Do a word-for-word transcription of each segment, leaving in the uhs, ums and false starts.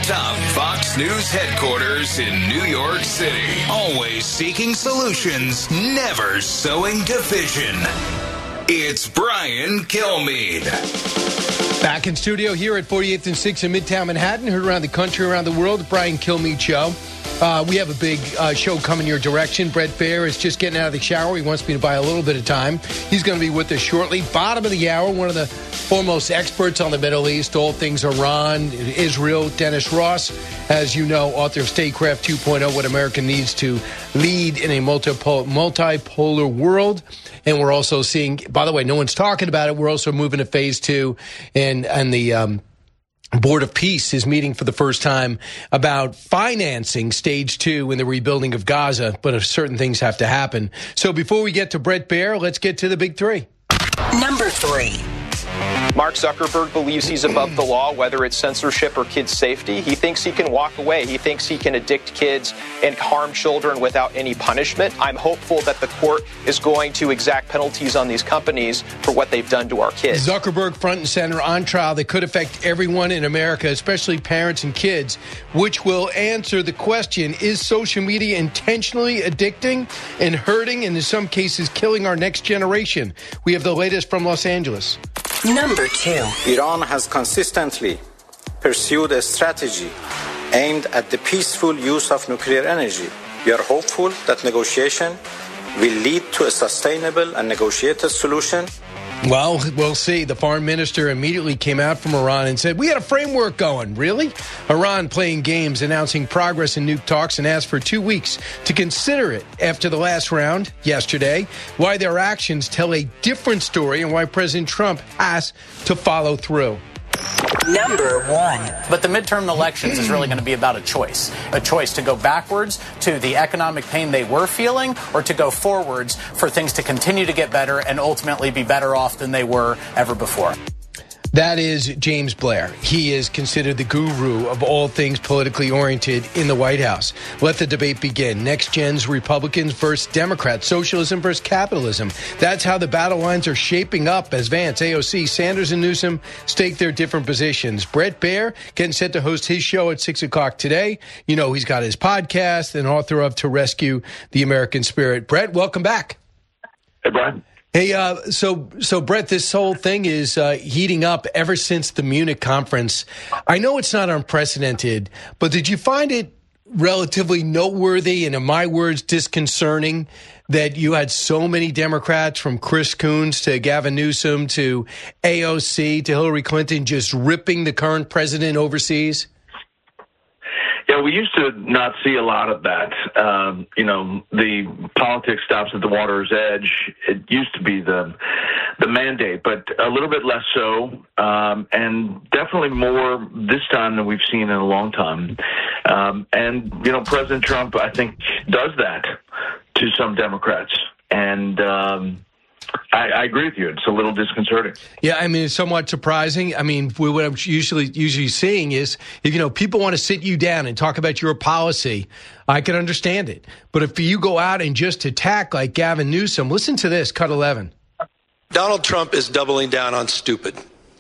over-the-top Fox News headquarters in New York City. Always seeking solutions, never sowing division. It's Brian Kilmeade. Back in studio here at forty-eighth and sixth in Midtown Manhattan. Heard around the country, around the world. Brian Kilmeade Show. Uh, we have a big uh, show coming your direction. Brett Baer is just getting out of the shower. He wants me to buy a little bit of time. He's going to be with us shortly. Bottom of the hour, one of the foremost experts on the Middle East, all things Iran, Israel, Dennis Ross, as you know, author of Statecraft two point oh, What America Needs to Lead in a Multipol- Multipolar World. And we're also seeing, by the way, no one's talking about it, we're also moving to phase two, and, and the um, Board of Peace is meeting for the first time about financing stage two in the rebuilding of Gaza, but if certain things have to happen. So before we get to Brett Baer, let's get to the big three. Number three. Mark Zuckerberg believes he's above the law, whether it's censorship or kids' safety. He thinks he can walk away. He thinks he can addict kids and harm children without any punishment. I'm hopeful that the court is going to exact penalties on these companies for what they've done to our kids. Zuckerberg front and center on trial that could affect everyone in America, especially parents and kids, which will answer the question, is social media intentionally addicting and hurting and in some cases killing our next generation? We have the latest from Los Angeles. Number two. Iran has consistently pursued a strategy aimed at the peaceful use of nuclear energy. We are hopeful that negotiation will lead to a sustainable and negotiated solution. Well, we'll see. The foreign minister immediately came out from Iran and said, we had a framework going. Really? Iran playing games, announcing progress in nuke talks, and asked for two weeks to consider it after the last round yesterday. Why their actions tell a different story and why President Trump has to follow through. Number one. But the midterm elections is really going to be about a choice. A choice to go backwards to the economic pain they were feeling, or to go forwards for things to continue to get better and ultimately be better off than they were ever before. That is James Blair. He is considered the guru of all things politically oriented in the White House. Let the debate begin. Next gen's Republicans versus Democrats. Socialism versus capitalism. That's how the battle lines are shaping up as Vance, A O C, Sanders, and Newsom stake their different positions. Brett Baer getting set to host his show at six o'clock today. You know, he's got his podcast and author of To Rescue the American Spirit. Brett, welcome back. Hey, Brian. Hey, uh, so, so Brett, this whole thing is uh, heating up ever since the Munich conference. I know it's not unprecedented, but did you find it relatively noteworthy and, in my words, disconcerting that you had so many Democrats, from Chris Coons to Gavin Newsom to A O C to Hillary Clinton, just ripping the current president overseas? Yeah, we used to not see a lot of that. Um, you know, the politics stops at the water's edge. It used to be the the mandate, but a little bit less so, um, and definitely more this time than we've seen in a long time. Um, and, you know, President Trump, I think, does that to some Democrats. And um I, I agree with you. It's a little disconcerting. Yeah, I mean, it's somewhat surprising. I mean, what I'm usually usually seeing is, if, you know, people want to sit you down and talk about your policy, I can understand it. But if you go out and just attack like Gavin Newsom, listen to this, cut eleven. Donald Trump is doubling down on stupid.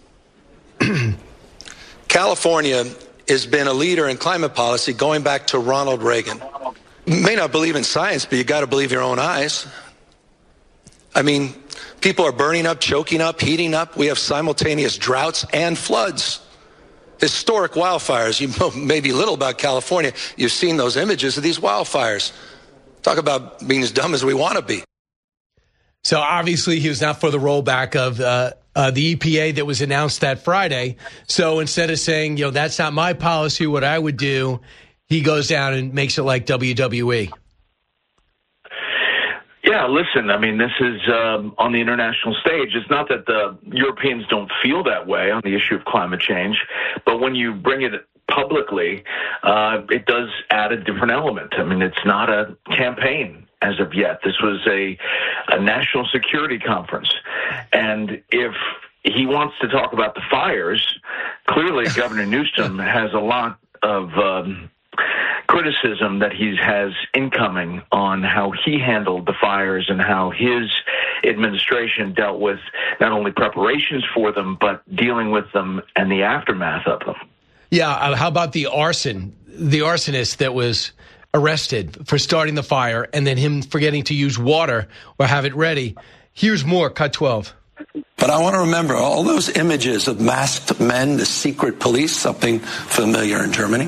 California has been a leader in climate policy going back to Ronald Reagan. You may not believe in science, but you got to believe your own eyes. I mean, people are burning up, choking up, heating up. We have simultaneous droughts and floods. Historic wildfires. You know maybe little about California. You've seen those images of these wildfires. Talk about being as dumb as we want to be. So obviously he was not for the rollback of uh, uh, the E P A that was announced that Friday. So instead of saying, you know, that's not my policy, what I would do, he goes down and makes it like W W E. Yeah, listen, I mean, this is um, on the international stage. It's not that the Europeans don't feel that way on the issue of climate change, but when you bring it publicly, uh, it does add a different element. I mean, it's not a campaign as of yet. This was a, a national security conference. And if he wants to talk about the fires, clearly Governor Newsom has a lot of um, criticism that he has incoming on how he handled the fires and how his administration dealt with not only preparations for them, but dealing with them and the aftermath of them. Yeah, uh, how about the arson, the arsonist that was arrested for starting the fire and then him forgetting to use water or have it ready? Here's more, cut twelve. But I want to remember all those images of masked men, the secret police, something familiar in Germany.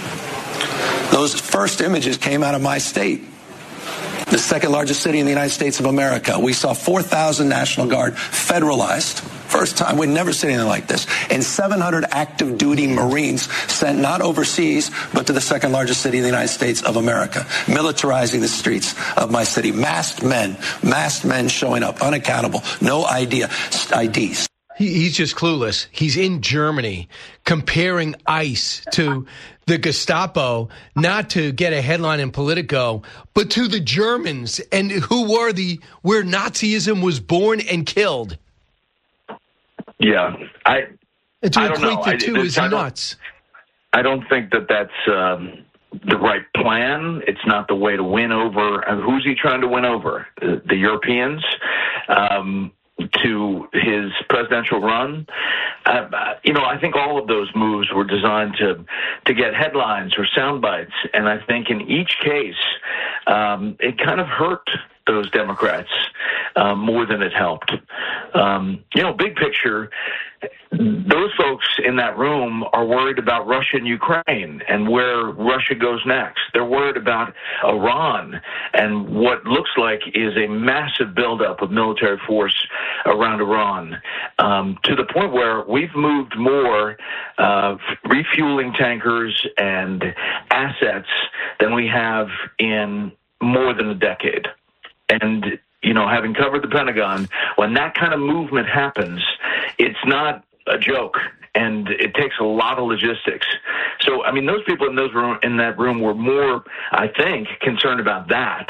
Those first images came out of my state, the second largest city in the United States of America. We saw four thousand National Guard federalized. First time, we'd never seen anything like this. And seven hundred active duty Marines sent not overseas, but to the second largest city in the United States of America, militarizing the streets of my city. Masked men, masked men showing up, unaccountable, no idea, I Ds. He, he's just clueless. He's in Germany comparing ICE to the Gestapo, not to get a headline in Politico, but to the Germans and who were the, where Nazism was born and killed. Yeah, I, and to I don't equate know. the I, two this, is I nuts. I don't think that that's um, the right plan. It's not the way to win over. Uh, who's he trying to win over? The, the Europeans um, to his presidential run? Uh, you know, I think all of those moves were designed to to get headlines or sound bites, and I think in each case, um, it kind of hurt those Democrats uh, more than it helped. Um, you know, big picture, those folks in that room are worried about Russia and Ukraine and where Russia goes next. They're worried about Iran and what looks like is a massive buildup of military force around Iran, um, to the point where we've moved more uh, refueling tankers and assets than we have in more than a decade. And, you know, having covered the Pentagon, when that kind of movement happens, it's not a joke, and it takes a lot of logistics. So, I mean, those people in those room, in that room were more, I think, concerned about that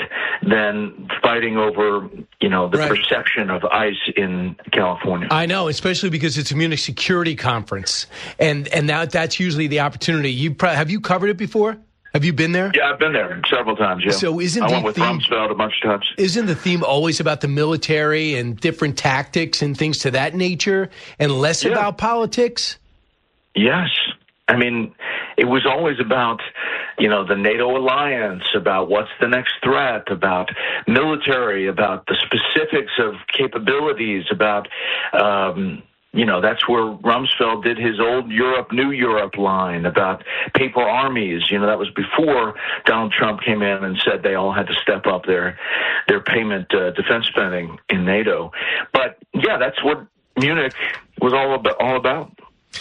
than fighting over, you know, the right. perception of ICE in California. I know, especially because it's a Munich Security Conference, and and that that's usually the opportunity. You have you covered it before? Have you been there? Yeah, I've been there several times, yeah. So isn't I the went with theme, Rumsfeld a bunch of times. Isn't the theme always about the military and different tactics and things to that nature and less yeah. about politics? Yes. I mean, it was always about, you know, the NATO alliance, about what's the next threat, about military, about the specifics of capabilities, about... Um, You know, that's where Rumsfeld did his old Europe, New Europe line about paper armies. You know, that was before Donald Trump came in and said they all had to step up their their payment uh, defense spending in NATO. But, yeah, that's what Munich was all about. All about.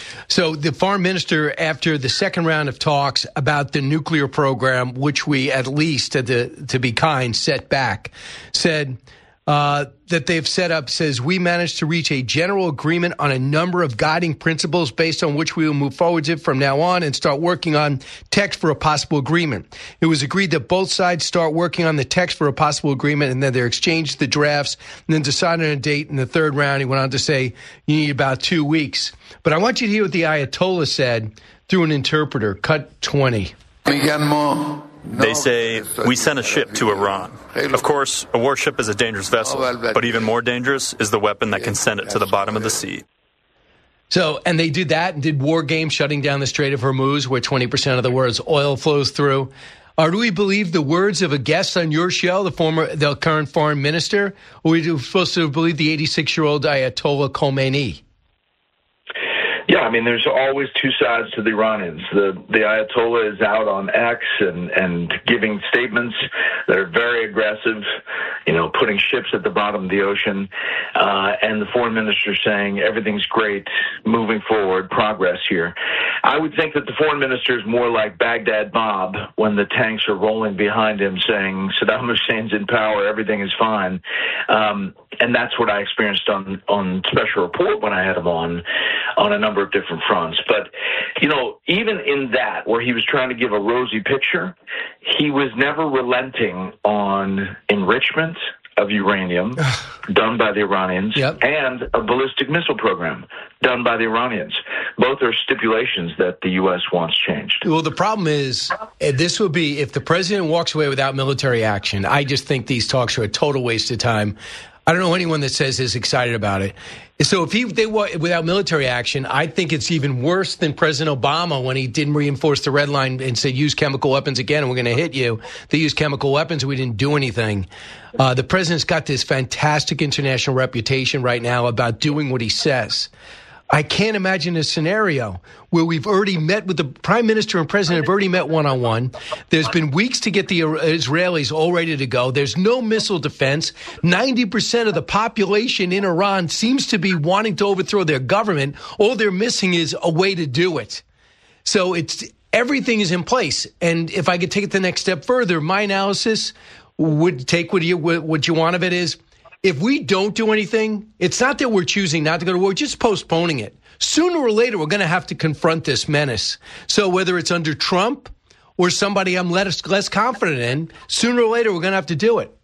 So the foreign minister, after the second round of talks about the nuclear program, which we at least, to, the, to be kind, set back, said... Uh, that they've set up, says, we managed to reach a general agreement on a number of guiding principles based on which we will move forward to from now on and start working on text for a possible agreement. It was agreed that both sides start working on the text for a possible agreement, and then they exchanged the drafts and then decided on a date in the third round. He went on to say you need about two weeks. But I want you to hear what the Ayatollah said through an interpreter. Cut twenty. They say, we sent a ship to Iran. Of course, a warship is a dangerous vessel, but even more dangerous is the weapon that can send it to the bottom of the sea. So, and they did that and did war games shutting down the Strait of Hormuz, where twenty percent of the world's oil flows through. Or do we believe the words of a guest on your show, the former, the current foreign minister, or are we supposed to believe the eighty-six-year-old Ayatollah Khomeini? Yeah, I mean, there's always two sides to the Iranians. The the Ayatollah is out on X and, and giving statements that are very aggressive, you know, putting ships at the bottom of the ocean, uh, and the foreign minister saying everything's great, moving forward, progress here. I would think that the foreign minister is more like Baghdad Bob when the tanks are rolling behind him saying Saddam Hussein's in power, everything is fine. Um, and that's what I experienced on, on Special Report when I had him on, on a number of different fronts. But, you know, even in that, where he was trying to give a rosy picture, he was never relenting on enrichment of uranium done by the Iranians yep. and a ballistic missile program done by the Iranians. Both are stipulations that the U S wants changed. Well, the problem is, this would be, if the president walks away without military action, I just think these talks are a total waste of time. I don't know anyone that says is excited about it. So if he they without military action, I think it's even worse than President Obama when he didn't reinforce the red line and said use chemical weapons again and we're going to hit you. They used chemical weapons and we didn't do anything. Uh, the president's got this fantastic international reputation right now about doing what he says. I can't imagine a scenario where we've already met with the prime minister and president have already met one-on-one. There's been weeks to get the Israelis all ready to go. There's no missile defense. ninety percent of the population in Iran seems to be wanting to overthrow their government. All they're missing is a way to do it. So it's everything is in place. And if I could take it the next step further, my analysis would take what you, what you want of it is, if we don't do anything, it's not that we're choosing not to go to war, we're just postponing it. Sooner or later, we're going to have to confront this menace. So whether it's under Trump or somebody I'm less, less confident in, sooner or later, we're going to have to do it.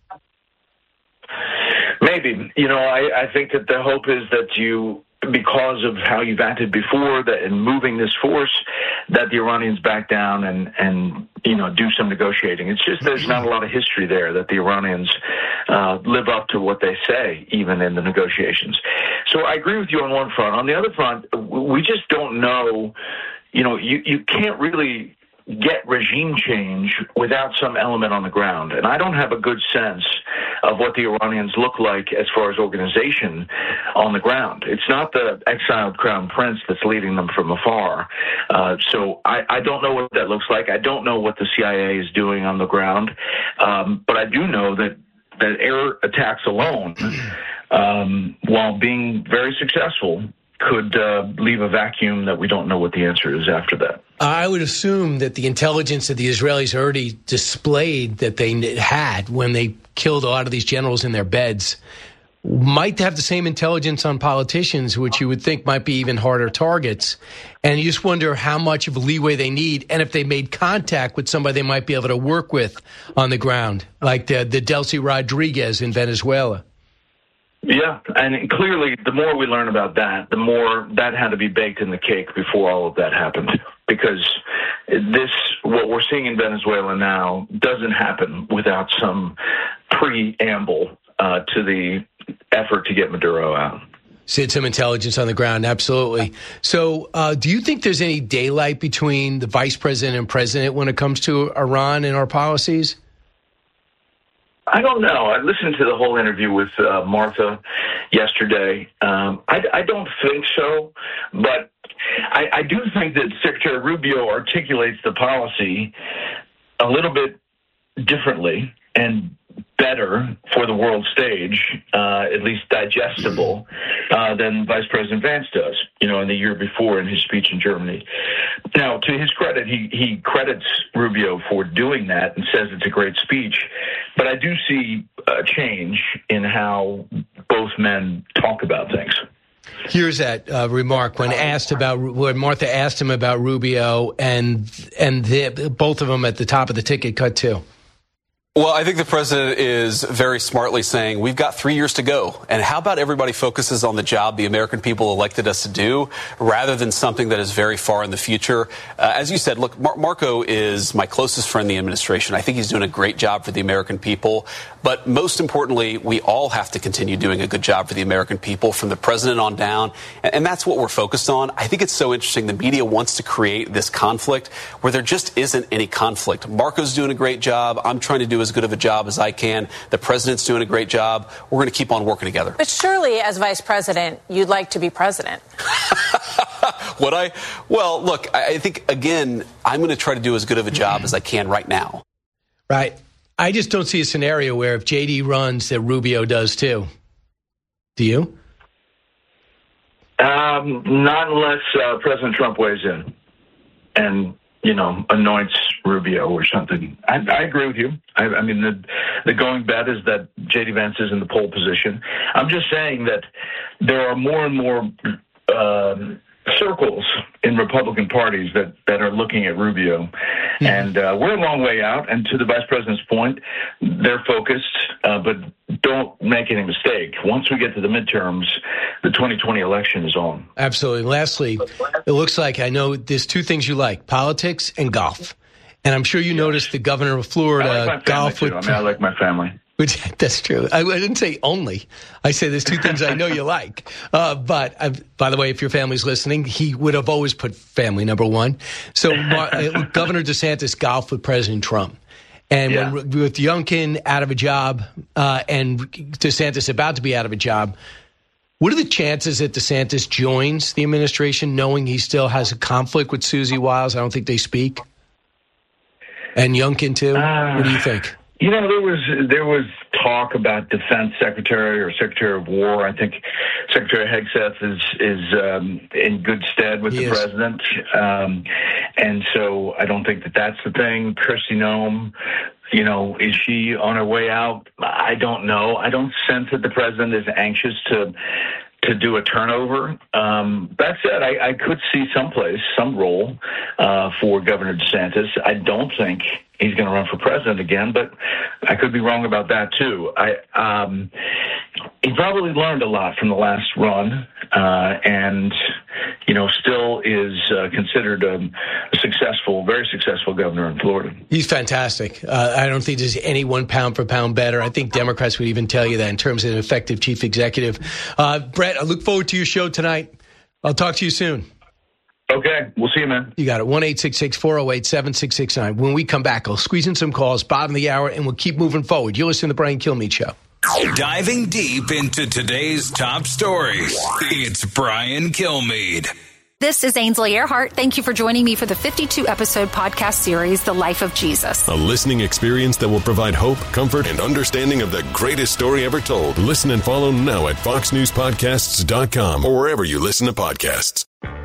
Maybe. You know, I, I think that the hope is that you, because of how you've acted before that in moving this force, that the Iranians back down and, and you know, do some negotiating. It's just there's not a lot of history there that the Iranians uh, live up to what they say, even in the negotiations. So I agree with you on one front. On the other front, we just don't know, you know, you, you can't really get regime change without some element on the ground. And I don't have a good sense of what the Iranians look like as far as organization on the ground. It's not the exiled crown prince that's leading them from afar. Uh, so I, I don't know what that looks like. I don't know what the C I A is doing on the ground. Um, but I do know that, that air attacks alone, um, while being very successful, could uh, leave a vacuum that we don't know what the answer is after that. I would assume that the intelligence that the Israelis already displayed that they had when they killed a lot of these generals in their beds might have the same intelligence on politicians, which you would think might be even harder targets. And you just wonder how much of a leeway they need and if they made contact with somebody they might be able to work with on the ground, like the, the Delcy Rodriguez in Venezuela. Yeah, and clearly the more we learn about that, the more that had to be baked in the cake before all of that happened. Because this, what we're seeing in Venezuela now, doesn't happen without some preamble uh, to the effort to get Maduro out. Sid, some intelligence on the ground, absolutely. So uh, do you think there's any daylight between the vice president and president when it comes to Iran and our policies? I don't know. I listened to the whole interview with uh, Martha yesterday. Um, I, I don't think so, but I, I do think that Secretary Rubio articulates the policy a little bit differently and better for the world stage, uh, at least digestible, uh, than Vice President Vance does, you know, in the year before in his speech in Germany. Now, to his credit, he, he credits Rubio for doing that and says it's a great speech. But I do see a change in how both men talk about things. Here's that uh, remark when asked about when Martha asked him about Rubio and and the, both of them at the top of the ticket cut too. Well, I think the president is very smartly saying we've got three years to go. And how about everybody focuses on the job the American people elected us to do rather than something that is very far in the future? Uh, as you said, look, Mar- Marco is my closest friend in the administration. I think he's doing a great job for the American people. But most importantly, we all have to continue doing a good job for the American people from the president on down. And, and that's what we're focused on. I think it's so interesting. The media wants to create this conflict where there just isn't any conflict. Marco's doing a great job. I'm trying to do as good of a job as I can. The president's doing a great job. We're going to keep on working together. But surely, as vice president, you'd like to be president. Would I? Well, look, I think, again, I'm going to try to do as good of a job as I can right now. Right. I just don't see a scenario where if J D runs, that Rubio does too. Do you? Um, not unless uh, President Trump weighs in and, you know, anoints Rubio or something. I, I agree with you. I, I mean, the, the going bet is that J D Vance is in the pole position. I'm just saying that there are more and more um, circles in Republican parties that, that are looking at Rubio. Mm-hmm. And uh, we're a long way out. And to the vice president's point, they're focused, uh, but don't make any mistake. Once we get to the midterms, the twenty twenty election is on. Absolutely. Lastly, it looks like I know there's two things you like, politics and golf. And I'm sure you noticed the governor of Florida, I like my golf family with. Too. I mean, I like my family. Which, that's true. I, I didn't say only. I say there's two things I know you like. Uh, but, uh, by the way, if your family's listening, he would have always put family number one. So uh, Governor DeSantis golfed with President Trump. And yeah. when, with Youngkin out of a job uh, and DeSantis about to be out of a job, what are the chances that DeSantis joins the administration knowing he still has a conflict with Susie Wiles? I don't think they speak. And Youngkin, too? Uh, what do you think? You know, there was there was talk about defense secretary or secretary of war. I think Secretary Hegseth is is um, in good stead with he the is. president, um, and so I don't think that that's the thing. Kristi Noem, you know, is she on her way out? I don't know. I don't sense that the president is anxious to to do a turnover. Um, that said, I, I could see someplace, some role uh, for Governor DeSantis. I don't think he's going to run for president again, but I could be wrong about that too. I um, he probably learned a lot from the last run, uh, and you know, still is uh, considered a, a successful, very successful governor in Florida. He's fantastic. Uh, I don't think there's any one pound for pound better. I think Democrats would even tell you that in terms of an effective chief executive. Uh, Brett, I look forward to your show tonight. I'll talk to you soon. Okay, we'll see you, man. You got it. one eight six six, four oh eight, seven six six nine. When we come back, I'll squeeze in some calls, bottom of the hour, and we'll keep moving forward. You're listening to the Brian Kilmeade Show. Diving deep into today's top stories, it's Brian Kilmeade. This is Ainsley Earhart. Thank you for joining me for the fifty-two episode podcast series, The Life of Jesus. A listening experience that will provide hope, comfort, and understanding of the greatest story ever told. Listen and follow now at fox news podcasts dot com or wherever you listen to podcasts.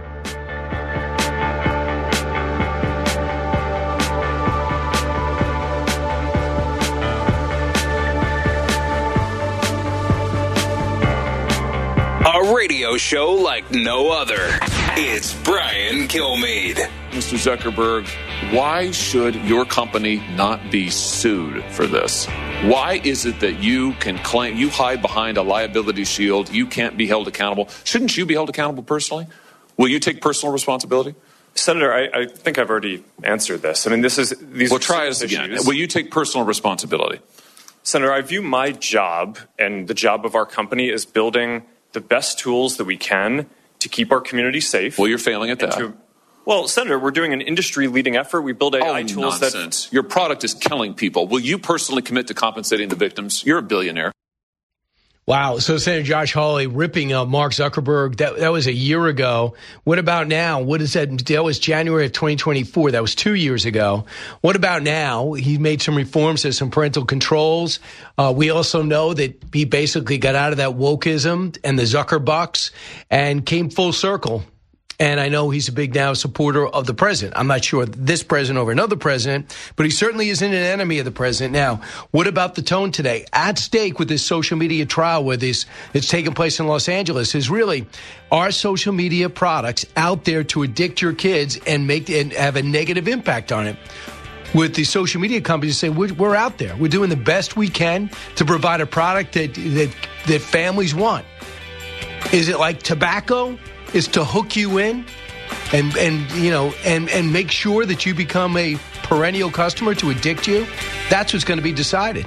A radio show like no other. It's Brian Kilmeade. Mister Zuckerberg, why should your company not be sued for this? Why is it that you can claim, you hide behind a liability shield, you can't be held accountable? Shouldn't you be held accountable personally? Will you take personal responsibility? Senator, I, I think I've already answered this. I mean, this is these. Well, try this again. Will you take personal responsibility? Senator, I view my job and the job of our company as building the best tools that we can to keep our community safe. Well, you're failing at that. To, well, Senator, we're doing an industry-leading effort. We build A I oh, tools nonsense. that... Your product is killing people. Will you personally commit to compensating the victims? You're a billionaire. Wow. So Senator Josh Hawley ripping uh, Mark Zuckerberg. That that was a year ago. What about now? What is that? That was January of twenty twenty-four. That was two years ago. What about now? He made some reforms. There's some parental controls. Uh, we also know that he basically got out of that wokeism and the Zuckerbucks and came full circle. And I know he's a big now supporter of the president. I'm not sure this president over another president, but he certainly isn't an enemy of the president. Now, what about the tone today? At stake with this social media trial where this it's taking place in Los Angeles is really, are social media products out there to addict your kids and make and have a negative impact on it? With the social media companies say, we're, we're out there. We're doing the best we can to provide a product that that, that families want. Is it like tobacco? Is to hook you in and, and you know, and, and make sure that you become a perennial customer to addict you? That's what's going to be decided.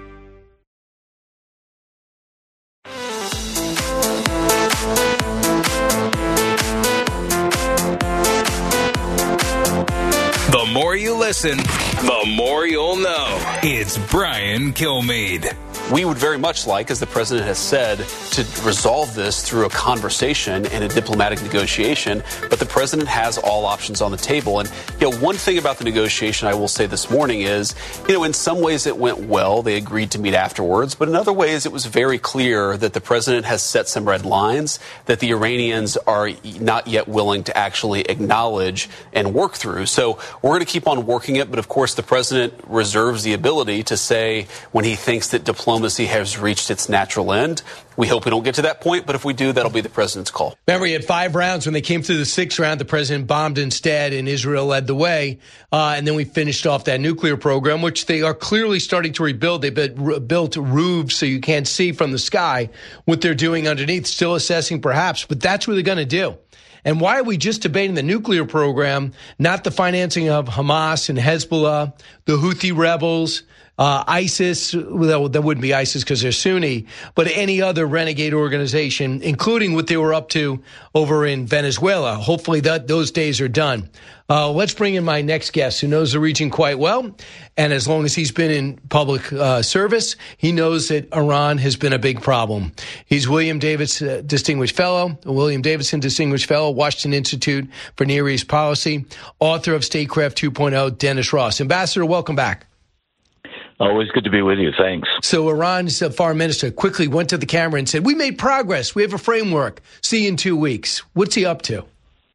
The more you listen, the more you'll know. It's Brian Kilmeade. We would very much like, as the president has said, to resolve this through a conversation and a diplomatic negotiation. But the president has all options on the table. And, you know, one thing about the negotiation I will say this morning is, you know, in some ways it went well. They agreed to meet afterwards. But in other ways, it was very clear that the president has set some red lines that the Iranians are not yet willing to actually acknowledge and work through. So we're going to keep on working it. But, of course, the president reserves the ability to say when he thinks that diplomacy Diplomacy has reached its natural end. We hope we don't get to that point, but if we do, that'll be the president's call. Remember, he had five rounds. When they came through the sixth round, the president bombed instead, and Israel led the way. Uh, and then we finished off that nuclear program, which they are clearly starting to rebuild. They built roofs so you can't see from the sky what they're doing underneath, still assessing perhaps, but that's what they're going to do. And why are we just debating the nuclear program, not the financing of Hamas and Hezbollah, the Houthi rebels, uh, ISIS, well, that wouldn't be ISIS because they're Sunni, but any other renegade organization, including what they were up to over in Venezuela. Hopefully that those days are done. Uh, let's bring in my next guest who knows the region quite well. And as long as he's been in public uh, service, he knows that Iran has been a big problem. He's William Davidson uh, Distinguished Fellow, William Davidson Distinguished Fellow, Washington Institute for Near East Policy, author of Statecraft two point oh, Dennis Ross. Ambassador, welcome back. Always good to be with you. Thanks. So Iran's uh, foreign minister quickly went to the camera and said, we made progress. We have a framework. See you in two weeks. What's he up to?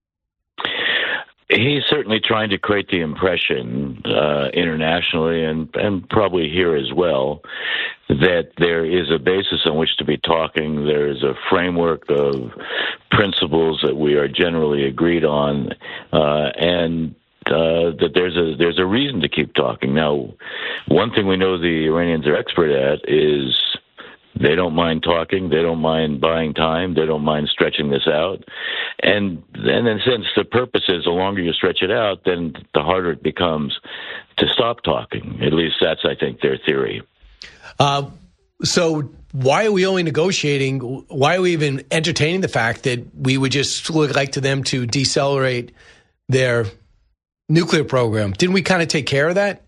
He's certainly trying to create the impression uh, internationally and, and probably here as well that there is a basis on which to be talking. There is a framework of principles that we are generally agreed on, uh, and uh, that there's a there's a reason to keep talking. Now, one thing we know the Iranians are expert at is they don't mind talking. They don't mind buying time. They don't mind stretching this out. And and in a sense, the purpose is the longer you stretch it out, then the harder it becomes to stop talking. At least that's, I think, their theory. Uh, so why are we only negotiating? Why are we even entertaining the fact that we would just look like to them to decelerate their nuclear program? Didn't we kind of take care of that?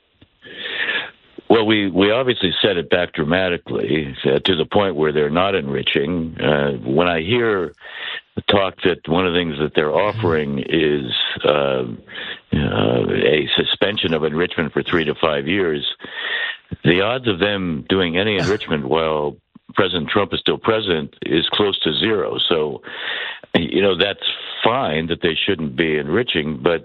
Well, we, we obviously set it back dramatically uh, to the point where they're not enriching. Uh, when I hear talk that one of the things that they're offering is uh, uh, a suspension of enrichment for three to five years, the odds of them doing any enrichment while President Trump is still president is close to zero. So, you know, that's fine that they shouldn't be enriching, but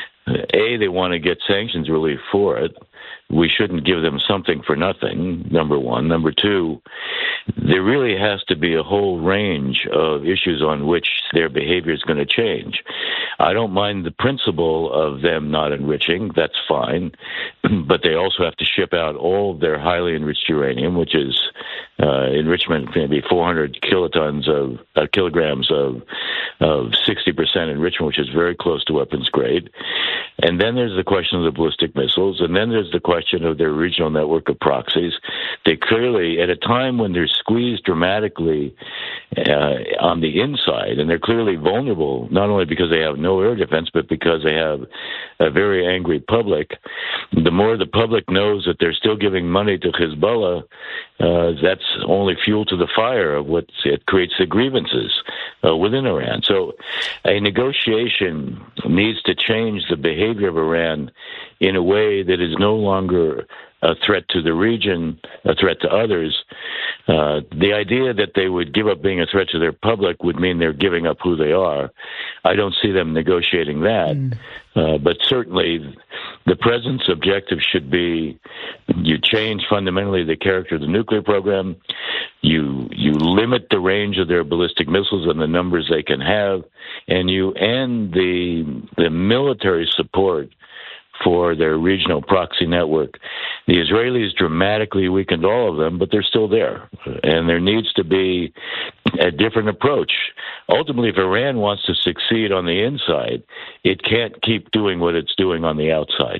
A, they want to get sanctions relief for it. We shouldn't give them something for nothing, number one. Number two, there really has to be a whole range of issues on which their behavior is going to change. I don't mind the principle of them not enriching. That's fine. But they also have to ship out all of their highly enriched uranium, which is uh, enrichment, maybe four hundred kilotons of uh, kilograms of of sixty percent enrichment, which is very close to weapons grade. And then there's the question of the ballistic missiles. And then there's the question of their regional network of proxies. They clearly, at a time when they're squeezed dramatically uh, on the inside, and they're clearly vulnerable, not only because they have no air defense, but because they have a very angry public, the more the public knows that they're still giving money to Hezbollah, uh, that's only fuel to the fire of what it creates the grievances uh, within Iran. So a negotiation needs to change the behavior of Iran in a way that is no longer a threat to the region, a threat to others. Uh, the idea that they would give up being a threat to their public would mean they're giving up who they are. I don't see them negotiating that. Mm. Uh, but certainly the president's objective should be you change fundamentally the character of the nuclear program, you you limit the range of their ballistic missiles and the numbers they can have, and you end the the military support for their regional proxy network. The Israelis dramatically weakened all of them, but they're still there. And there needs to be a different approach. Ultimately, if Iran wants to succeed on the inside, it can't keep doing what it's doing on the outside.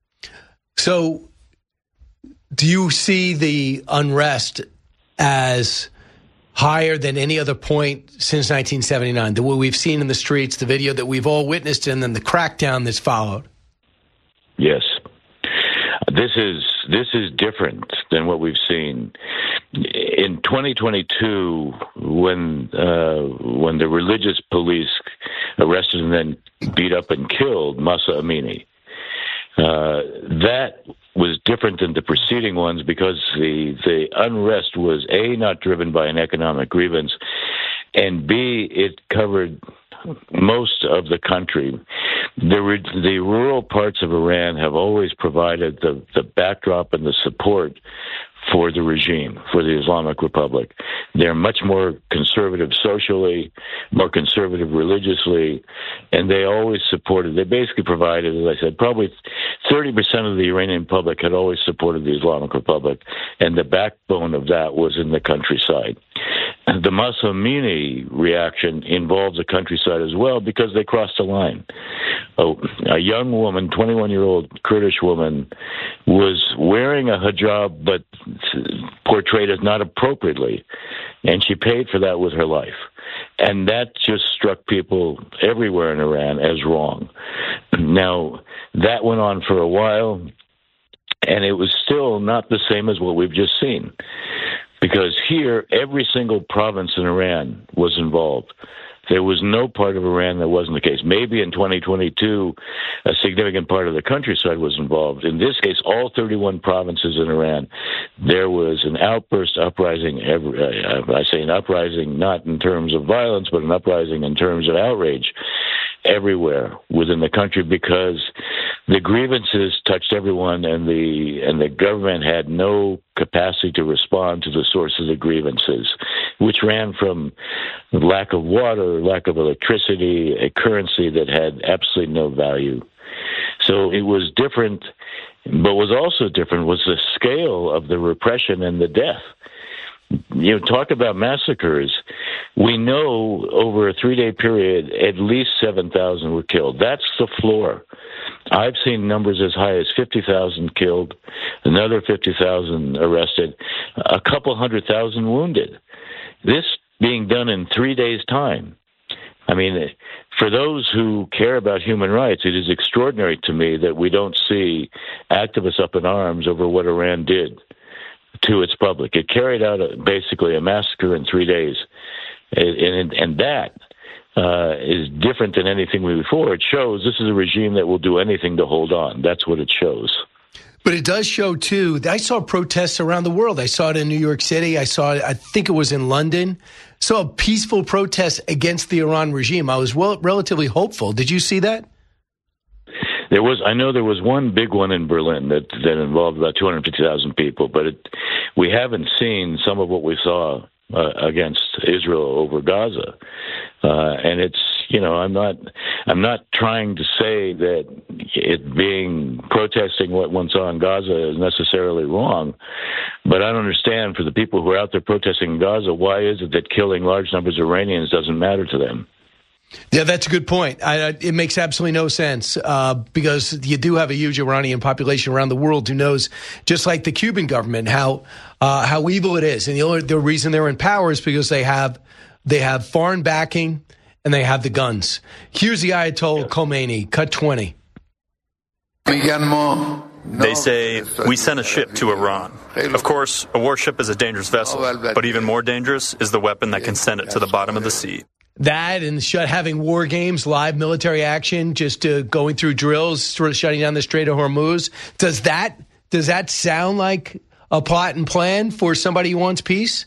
So do you see the unrest as higher than any other point since nineteen seventy-nine? The what we've seen in the streets, the video that we've all witnessed, and then the crackdown that's followed? Yes. This is this is different than what we've seen. In twenty twenty-two, when uh, when the religious police arrested and then beat up and killed Mahsa Amini, uh, that was different than the preceding ones because the the unrest was A, not driven by an economic grievance, and B, it covered most of the country. The, the rural parts of Iran have always provided the, the backdrop and the support for the regime, for the Islamic Republic. They're much more conservative socially, more conservative religiously, and they always supported, they basically provided, as I said, probably thirty percent of the Iranian public had always supported the Islamic Republic, and the backbone of that was in the countryside. The Mahsa Amini reaction involves the countryside as well because they crossed the line. a, a young woman, twenty-one-year-old Kurdish woman, was wearing a hijab but portrayed as not appropriately, and she paid for that with her life. And that just struck people everywhere in Iran as wrong. Now, that went on for a while, and it was still not the same as what we've just seen. Because here, every single province in Iran was involved. There was no part of Iran that wasn't the case. Maybe in twenty twenty-two, a significant part of the countryside was involved. In this case, all thirty-one provinces in Iran, there was an outburst, uprising. Every, uh, I say an uprising not in terms of violence, but an uprising in terms of outrage everywhere within the country, because the grievances touched everyone, and the and the government had no capacity to respond to the source of the grievances, which ran from lack of water, lack of electricity, a currency that had absolutely no value. So it was different, but was also different was the scale of the repression and the death. You know, talk about massacres. We know over a three-day period, at least seven thousand were killed. That's the floor. I've seen numbers as high as fifty thousand killed, another fifty thousand arrested, a couple hundred thousand wounded. This being done in three days' time. I mean, for those who care about human rights, it is extraordinary to me that we don't see activists up in arms over what Iran did to its public. It carried out a, basically a massacre in three days. And, and, and that uh, is different than anything before. It shows this is a regime that will do anything to hold on. That's what it shows. But it does show, too, I saw protests around the world. I saw it in New York City. I saw it, I think it was in London. Saw a peaceful protest against the Iran regime. I was well, relatively hopeful. Did you see that? There was, I know there was one big one in Berlin that, that involved about two hundred fifty thousand people, but it, we haven't seen some of what we saw uh, against Israel over Gaza. Uh, and it's, you know, I'm not, I'm not trying to say that it being protesting what one saw in Gaza is necessarily wrong, but I don't understand for the people who are out there protesting in Gaza, why is it that killing large numbers of Iranians doesn't matter to them? Yeah, that's a good point. I, it makes absolutely no sense uh, because you do have a huge Iranian population around the world who knows, just like the Cuban government, how uh, how evil it is. And the only the reason they're in power is because they have they have foreign backing and they have the guns. Here's the Ayatollah Khomeini, cut twenty. They say, we sent a ship to Iran. Of course, a warship is a dangerous vessel, but even more dangerous is the weapon that can send it to the bottom of the sea. That and sh- having war games, live military action, just uh, going through drills, sort of shutting down the Strait of Hormuz. Does that does that sound like a plot and plan for somebody who wants peace?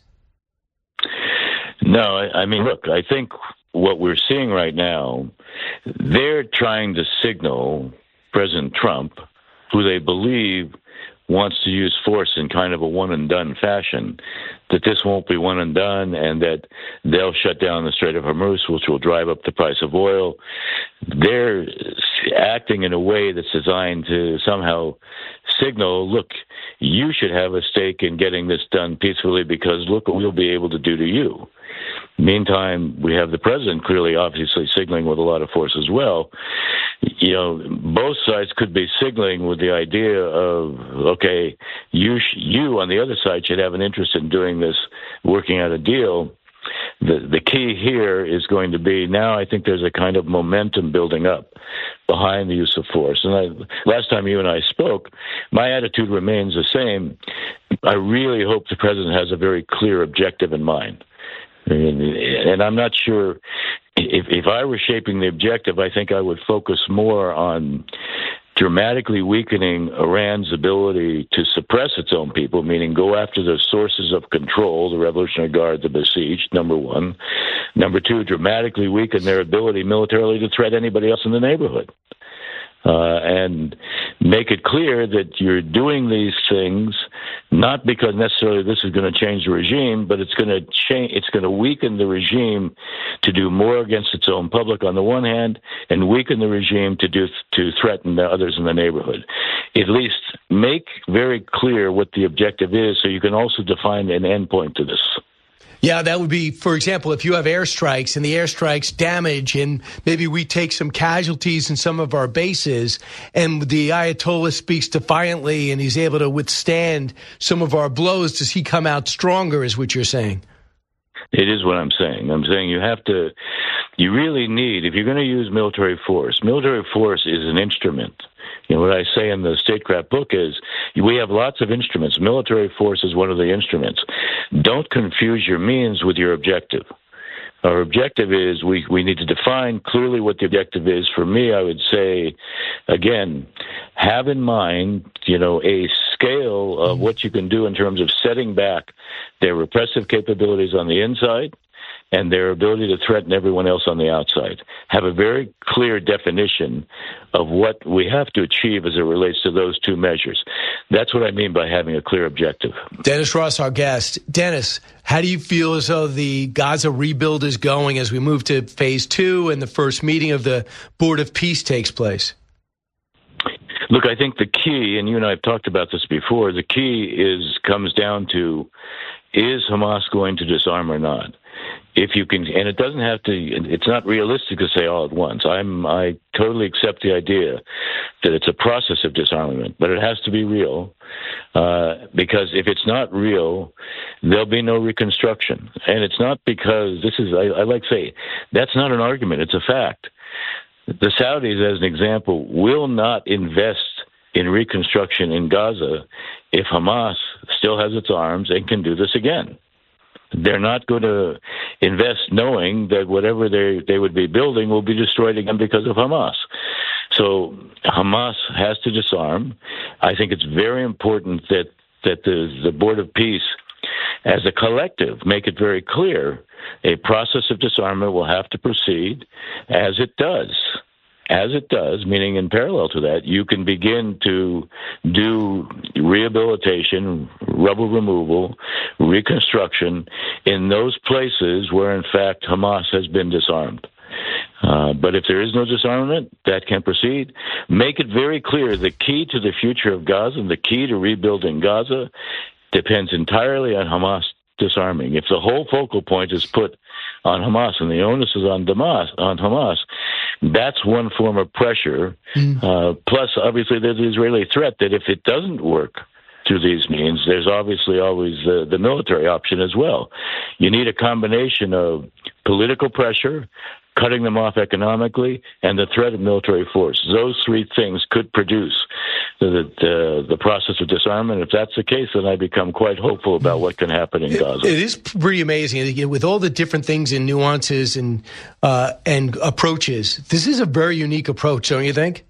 No, I, I mean, look, I think what we're seeing right now, they're trying to signal President Trump, who they believe wants to use force in kind of a one-and-done fashion, that this won't be one and done, and that they'll shut down the Strait of Hormuz, which will drive up the price of oil. They're acting in a way that's designed to somehow signal, look, you should have a stake in getting this done peacefully because look what we'll be able to do to you. Meantime, we have the president clearly, obviously, signaling with a lot of force as well. You know, both sides could be signaling with the idea of, okay, you sh- you on the other side should have an interest in doing this, working out a deal. The the key here is going to be, now I think there's a kind of momentum building up behind the use of force. And I, last time you and I spoke, my attitude remains the same. I really hope the president has a very clear objective in mind. And, and I'm not sure if, if I were shaping the objective, I think I would focus more on dramatically weakening Iran's ability to suppress its own people, meaning go after the sources of control, the Revolutionary Guard, the besieged, number one. Number two, dramatically weaken their ability militarily to threat anybody else in the neighborhood. Uh, and make it clear that you're doing these things not because necessarily this is going to change the regime, but it's going to change. It's going to weaken the regime to do more against its own public on the one hand, and weaken the regime to do to threaten the others in the neighborhood. At least make very clear what the objective is, so you can also define an endpoint to this. Yeah, that would be, for example, if you have airstrikes and the airstrikes damage and maybe we take some casualties in some of our bases and the Ayatollah speaks defiantly and he's able to withstand some of our blows, does he come out stronger, is what you're saying? It is what I'm saying. I'm saying you have to, you really need, if you're going to use military force, military force is an instrument. You know, what I say in the Statecraft book is we have lots of instruments. Military force is one of the instruments. Don't confuse your means with your objective. Our objective is we, we need to define clearly what the objective is. For me, I would say, again, have in mind, you know, a scale of what you can do in terms of setting back their repressive capabilities on the inside and their ability to threaten everyone else on the outside. Have a very clear definition of what we have to achieve as it relates to those two measures. That's what I mean by having a clear objective. Dennis Ross, our guest. Dennis, how do you feel as though the Gaza rebuild is going as we move to phase two and the first meeting of the Board of Peace takes place? Look, I think the key, and you and I have talked about this before, the key is comes down to, is Hamas going to disarm or not? If you can, and it doesn't have to, it's not realistic to say all at once. I'm, I totally accept the idea that it's a process of disarmament, but it has to be real, uh, because if it's not real, there'll be no reconstruction. And it's not because, this is, I, I like to say, that's not an argument, it's a fact. The Saudis, as an example, will not invest in reconstruction in Gaza if Hamas still has its arms and can do this again. They're not going to invest knowing that whatever they, they would be building will be destroyed again because of Hamas. So Hamas has to disarm. I think it's very important that, that the, the Board of Peace, as a collective, make it very clear a process of disarmament will have to proceed as it does. As it does, meaning in parallel to that, you can begin to do rehabilitation, rubble removal, reconstruction in those places where, in fact, Hamas has been disarmed. Uh, but if there is no disarmament, that can proceed. Make it very clear the key to the future of Gaza and the key to rebuilding Gaza depends entirely on Hamas disarming. If the whole focal point is put on Hamas and the onus is on Damas, on Hamas, that's one form of pressure. Mm. Uh, plus, obviously, there's the Israeli threat that if it doesn't work through these means, there's obviously always the, the military option as well. You need a combination of political pressure, cutting them off economically, and the threat of military force. Those three things could produce the, the, the process of disarmament. If that's the case, then I become quite hopeful about what can happen in it, Gaza. It is pretty amazing. With all the different things and nuances and, uh, and approaches, this is a very unique approach, don't you think?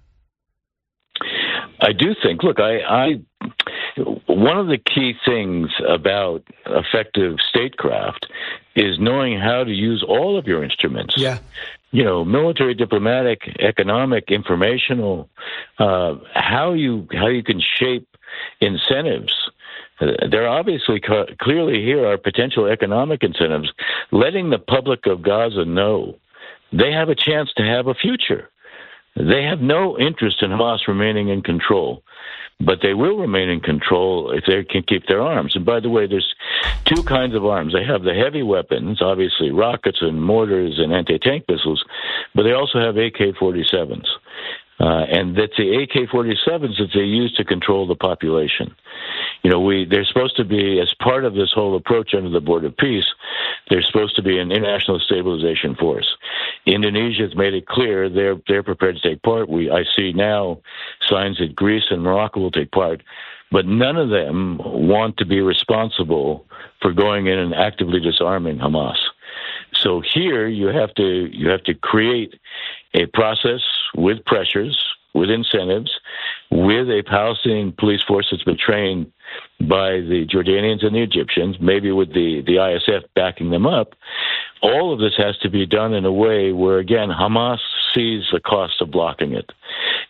I do think, look, I, I one of the key things about effective statecraft is knowing how to use all of your instruments. Yeah. You know, military, diplomatic, economic, informational, uh, how you how you can shape incentives. Uh, there obviously co- clearly here are potential economic incentives, letting the public of Gaza know they have a chance to have a future. They have no interest in Hamas remaining in control, but they will remain in control if they can keep their arms. And by the way, there's two kinds of arms. They have the heavy weapons, obviously rockets and mortars and anti-tank missiles, but they also have A K forty-sevens. Uh, and that's the A K forty-sevens that they use to control the population. You know, we they're supposed to be, as part of this whole approach under the Board of Peace, they're supposed to be an international stabilization force. Indonesia has made it clear they're they're prepared to take part. We I see now signs that Greece and Morocco will take part, but none of them want to be responsible for going in and actively disarming Hamas. So here you have to you have to create a process with pressures, with incentives, with a Palestinian police force that's been trained by the Jordanians and the Egyptians, maybe with the, the I S F backing them up. All of this has to be done in a way where, again, Hamas sees the cost of blocking it.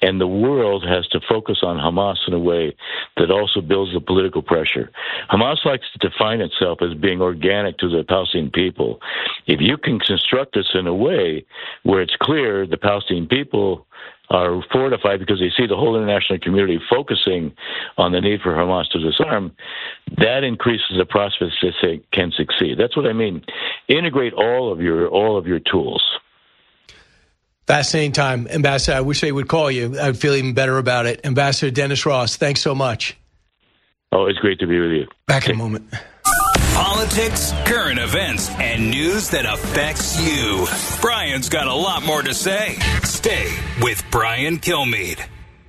and the world has to focus on Hamas in a way that also builds the political pressure. Hamas likes to define itself as being organic to the Palestinian people. If you can construct this in a way where it's clear the Palestinian people are fortified because they see the whole international community focusing on the need for Hamas to disarm, that increases the prospects that they can succeed. That's what I mean. Integrate all of your all of your tools. Fascinating time, Ambassador. I wish they would call you. I'd feel even better about it. Ambassador Dennis Ross, thanks so much. Oh, it's great to be with you. Back in a moment. Politics, current events, and news that affects you. Brian's got a lot more to say. Stay with Brian Kilmeade.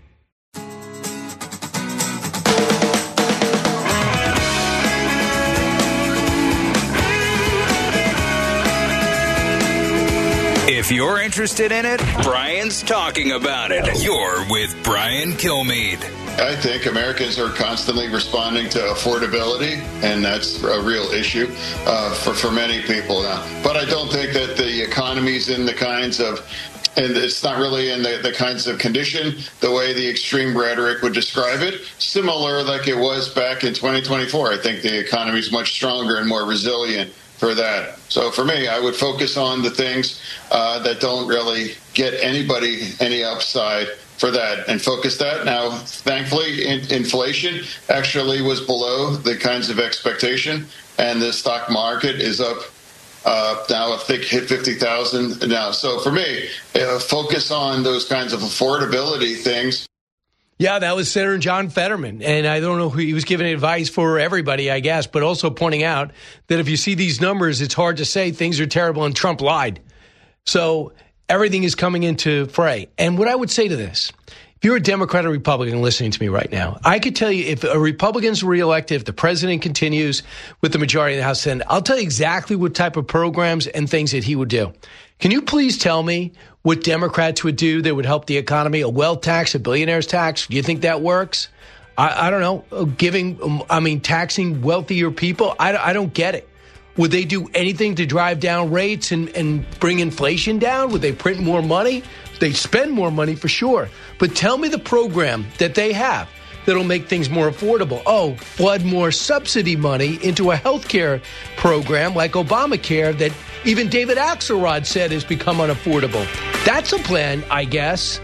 If you're interested in it, Brian's talking about it. You're with Brian Kilmeade. I think Americans are constantly responding to affordability, and that's a real issue uh, for, for many people now. But I don't think that the economy's in the kinds of, and it's not really in the, the kinds of condition the way the extreme rhetoric would describe it, similar like it was back in twenty twenty-four. I think the economy is much stronger and more resilient for that. So for me, I would focus on the things uh, that don't really get anybody any upside for that and focus that. Now, thankfully, in, inflation actually was below the kinds of expectation, and the stock market is up uh, now, I think, hit fifty thousand now. So for me, uh, focus on those kinds of affordability things. Yeah, that was Senator John Fetterman, and I don't know who he was giving advice for everybody, I guess, but also pointing out that if you see these numbers, it's hard to say things are terrible and Trump lied. So everything is coming into fray. And what I would say to this, if you're a Democrat or Republican listening to me right now, I could tell you if a Republican's reelected, if the president continues with the majority of the House Senate, I'll tell you exactly what type of programs and things that he would do. Can you please tell me what Democrats would do that would help the economy? A wealth tax, a billionaire's tax? Do you think that works? I, I don't know. Giving, I mean, taxing wealthier people? I, I don't get it. Would they do anything to drive down rates and, and bring inflation down? Would they print more money? They spend more money for sure. But tell me the program that they have that'll make things more affordable. Oh, flood more subsidy money into a health care program like Obamacare that even David Axelrod said has become unaffordable. That's a plan, I guess.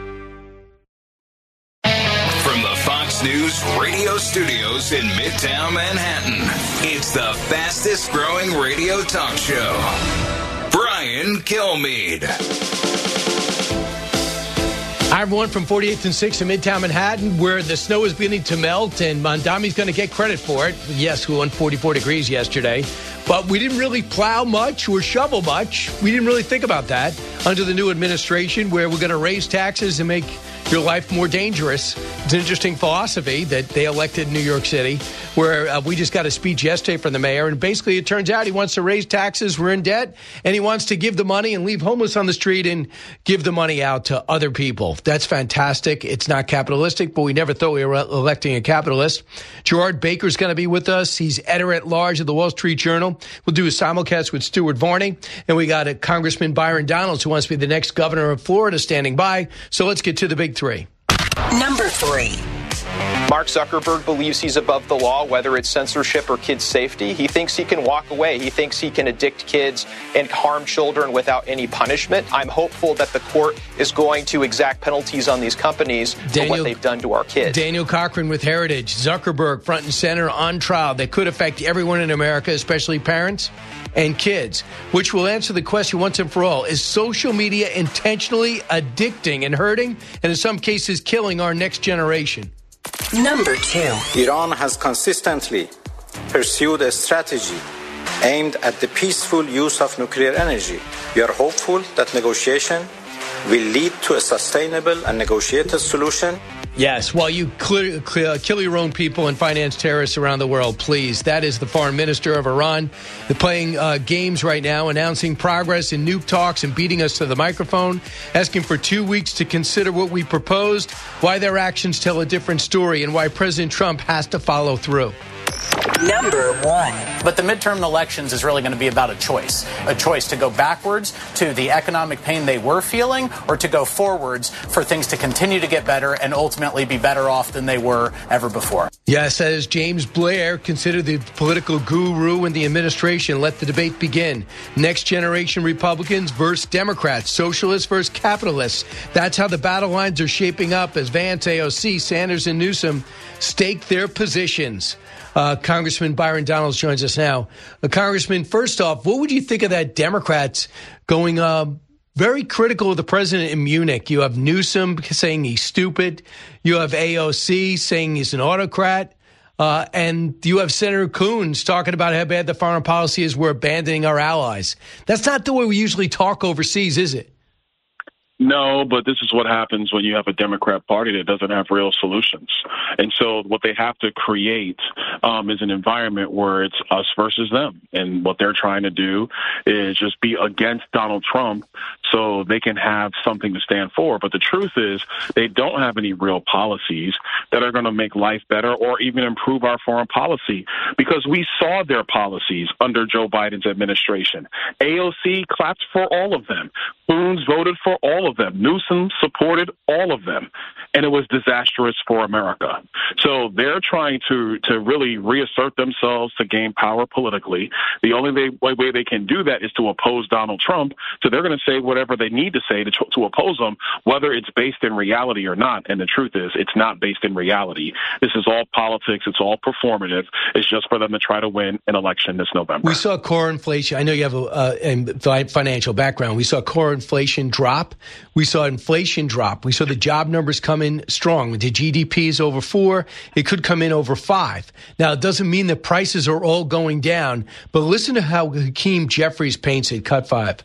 From the Fox News radio studios in Midtown Manhattan, it's the fastest growing radio talk show. Brian Kilmeade. Hi, everyone, from forty-eighth and sixth in Midtown Manhattan, where the snow is beginning to melt, and Mondami's going to get credit for it. Yes, we won forty-four degrees yesterday, but we didn't really plow much or shovel much. We didn't really think about that under the new administration, where we're going to raise taxes and make your life more dangerous. It's an interesting philosophy that they elected in New York City, where uh, we just got a speech yesterday from the mayor, and basically it turns out he wants to raise taxes, we're in debt, and he wants to give the money and leave homeless on the street and give the money out to other people. That's fantastic. It's not capitalistic, but we never thought we were electing a capitalist. Gerard Baker's going to be with us. He's editor-at-large of the Wall Street Journal. We'll do a simulcast with Stuart Varney, and we got a Congressman Byron Donalds who wants to be the next governor of Florida standing by. So let's get to the big three. Number three. Mark Zuckerberg believes he's above the law, whether it's censorship or kids' safety. He thinks he can walk away. He thinks he can addict kids and harm children without any punishment. I'm hopeful that the court is going to exact penalties on these companies Daniel, for what they've done to our kids. Daniel Cochran with Heritage. Zuckerberg front and center on trial that could affect everyone in America, especially parents and kids, which will answer the question once and for all. Is social media intentionally addicting and hurting, and in some cases killing our next generation? Number two. Iran has consistently pursued a strategy aimed at the peaceful use of nuclear energy. We are hopeful that negotiation will lead to a sustainable and negotiated solution. Yes, while you clear, clear, kill your own people and finance terrorists around the world, please. That is the foreign minister of Iran. They're playing uh, games right now, announcing progress in nuke talks and beating us to the microphone, asking for two weeks to consider what we proposed, why their actions tell a different story, and why President Trump has to follow through. Number one. But the midterm elections is really going to be about a choice. A choice to go backwards to the economic pain they were feeling, or to go forwards for things to continue to get better and ultimately be better off than they were ever before. Yes, as James Blair, considered the political guru in the administration, let the debate begin. Next generation Republicans versus Democrats, socialists versus capitalists. That's how the battle lines are shaping up as Vance, A O C, Sanders, and Newsom stake their positions. Uh, Congressman Byron Donalds joins us now. Uh, Congressman, first off, what would you think of that Democrats going uh, very critical of the president in Munich? You have Newsom saying he's stupid. You have A O C saying he's an autocrat. Uh, and you have Senator Coons talking about how bad the foreign policy is. We're abandoning our allies. That's not the way we usually talk overseas, is it? No, but this is what happens when you have a Democrat Party that doesn't have real solutions. And so what they have to create um, is an environment where it's us versus them. And what they're trying to do is just be against Donald Trump so they can have something to stand for. But the truth is they don't have any real policies that are going to make life better or even improve our foreign policy, because we saw their policies under Joe Biden's administration. A O C clapped for all of them. Coons voted for all of them. Newsom supported all of them. And it was disastrous for America. So they're trying to, to really reassert themselves to gain power politically. The only way, way they can do that is to oppose Donald Trump. So they're going to say whatever they need to say to, to oppose him, whether it's based in reality or not. And the truth is, it's not based in reality. This is all politics. It's all performative. It's just for them to try to win an election this November. We saw core inflation. I know you have a, a financial background. We saw core inflation drop. We saw inflation drop. We saw the job numbers come in strong. The G D P is over four. It could come in over five. Now, it doesn't mean that prices are all going down, but listen to how Hakeem Jeffries paints it. Cut five.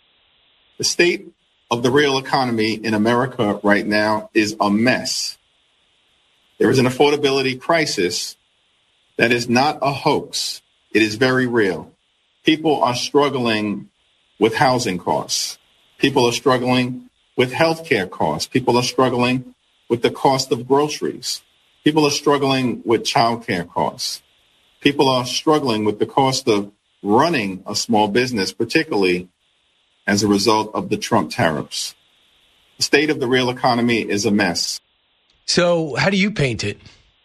The state of the real economy in America right now is a mess. There is an affordability crisis that is not a hoax. It is very real. People are struggling with housing costs. People are struggling with health care costs. People are struggling with the cost of groceries. People are struggling with child care costs. People are struggling with the cost of running a small business, particularly as a result of the Trump tariffs. The state of the real economy is a mess. So how do you paint it?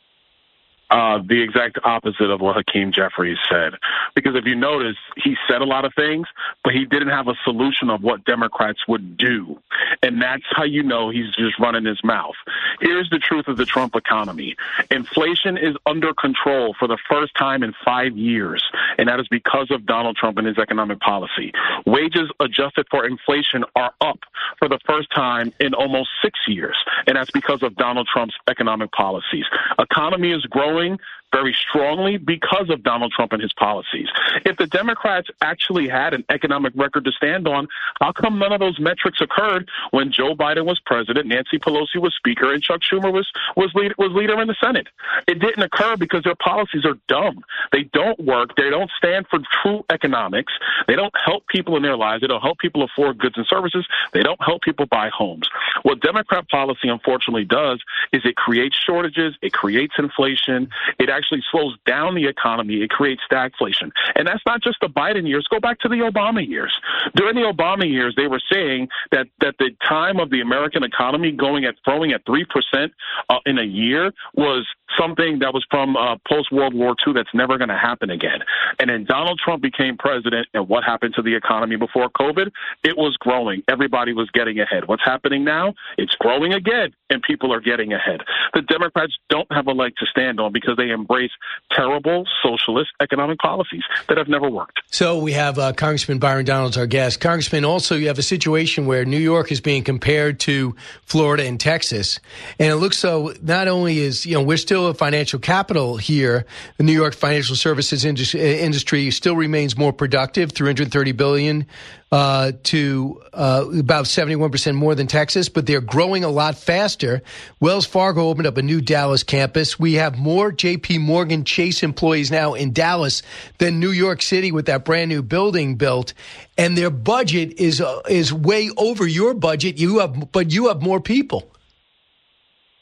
Uh, the exact opposite of what Hakeem Jeffries said. Because if you notice, he said a lot of things, but he didn't have a solution of what Democrats would do. And that's how you know he's just running his mouth. Here's the truth of the Trump economy. Inflation is under control for the first time in five years, and that is because of Donald Trump and his economic policy. Wages adjusted for inflation are up for the first time in almost six years, and that's because of Donald Trump's economic policies. Economy is growing very strongly because of Donald Trump and his policies. If the Democrats actually had an economic record to stand on, how come none of those metrics occurred when Joe Biden was president, Nancy Pelosi was speaker, and Chuck Schumer was was leader, was leader in the Senate? It didn't occur because their policies are dumb. They don't work. They don't stand for true economics. They don't help people in their lives. They don't help people afford goods and services. They don't help people buy homes. What Democrat policy unfortunately does is it creates shortages. It creates inflation. It actually slows down the economy. It creates stagflation. And that's not just the Biden years. Go back to the Obama years. During the Obama years, they were saying that, that the time of the American economy going at growing at three percent uh, in a year was something that was from uh, post-World War Two that's never going to happen again. And then Donald Trump became president, and what happened to the economy before COVID? It was growing. Everybody was getting ahead. What's happening now? It's growing again, and people are getting ahead. The Democrats don't have a leg to stand on because they embrace terrible socialist economic policies that have never worked. So we have uh, Congressman Byron Donalds, our guest. Congressman, also you have a situation where New York is being compared to Florida and Texas. And it looks so not only is, you know, we're still a financial capital here. The New York financial services industry, industry still remains more productive, three hundred thirty billion dollars uh, to uh, about seventy-one percent more than Texas, but they're growing a lot faster. Wells Fargo opened up a new Dallas campus. We have more J P Morgan Chase employees now in Dallas than New York City with that brand new building built. And their budget is uh, is way over your budget. You have, but you have more people. Yeah,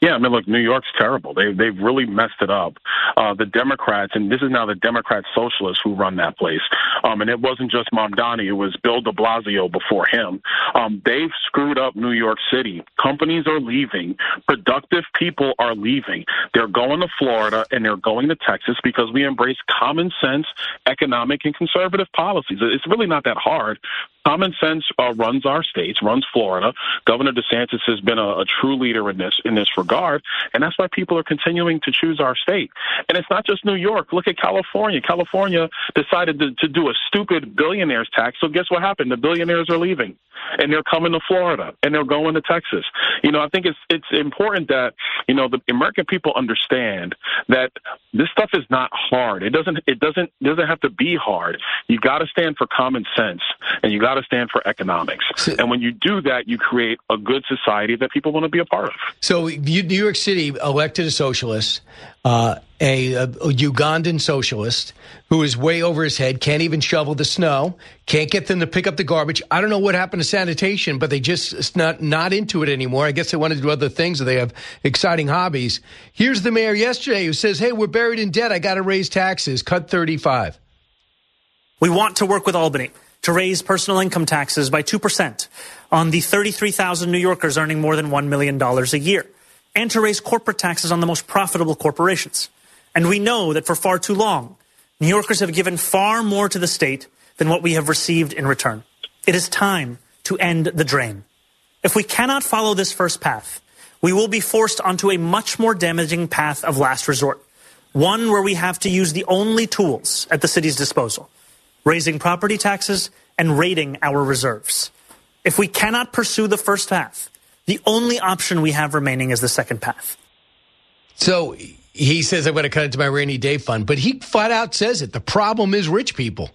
Yeah, I mean, look, New York's terrible. They, they've really messed it up. Uh, the Democrats, and this is now the Democrat socialists who run that place, um, and it wasn't just Mamdani, it was Bill de Blasio before him. Um, they've screwed up New York City. Companies are leaving. Productive people are leaving. They're going to Florida and they're going to Texas because we embrace common sense, economic, and conservative policies. It's really not that hard. Common sense uh, runs our states, runs Florida. Governor DeSantis has been a, a true leader in this in this regard, and that's why people are continuing to choose our state. And it's not just New York. Look at California. California decided to, to do a stupid billionaires tax, so guess what happened? The billionaires are leaving, and they're coming to Florida, and they're going to Texas. You know, I think it's it's important that, you know, the American people understand that this stuff is not hard. It doesn't it doesn't doesn't have to be hard. You got to stand for common sense, and you got to stand for economics. And when you do that, you create a good society that people want to be a part of. So you, New York City elected a socialist, uh, a, a Ugandan socialist who is way over his head, can't even shovel the snow, can't get them to pick up the garbage. I don't know what happened to sanitation, but they just not not into it anymore. I guess they want to do other things or they have exciting hobbies. Here's the mayor yesterday who says, hey, we're buried in debt. I got to raise taxes. Cut thirty-five. We want to work with Albany to raise personal income taxes by two percent on the thirty-three thousand New Yorkers earning more than one million dollars a year, and to raise corporate taxes on the most profitable corporations. And we know that for far too long, New Yorkers have given far more to the state than what we have received in return. It is time to end the drain. If we cannot follow this first path, we will be forced onto a much more damaging path of last resort, one where we have to use the only tools at the city's disposal: raising property taxes and raiding our reserves. If we cannot pursue the first path, the only option we have remaining is the second path. So he says I'm going to cut it to my rainy day fund, but he flat out says it. The problem is rich people.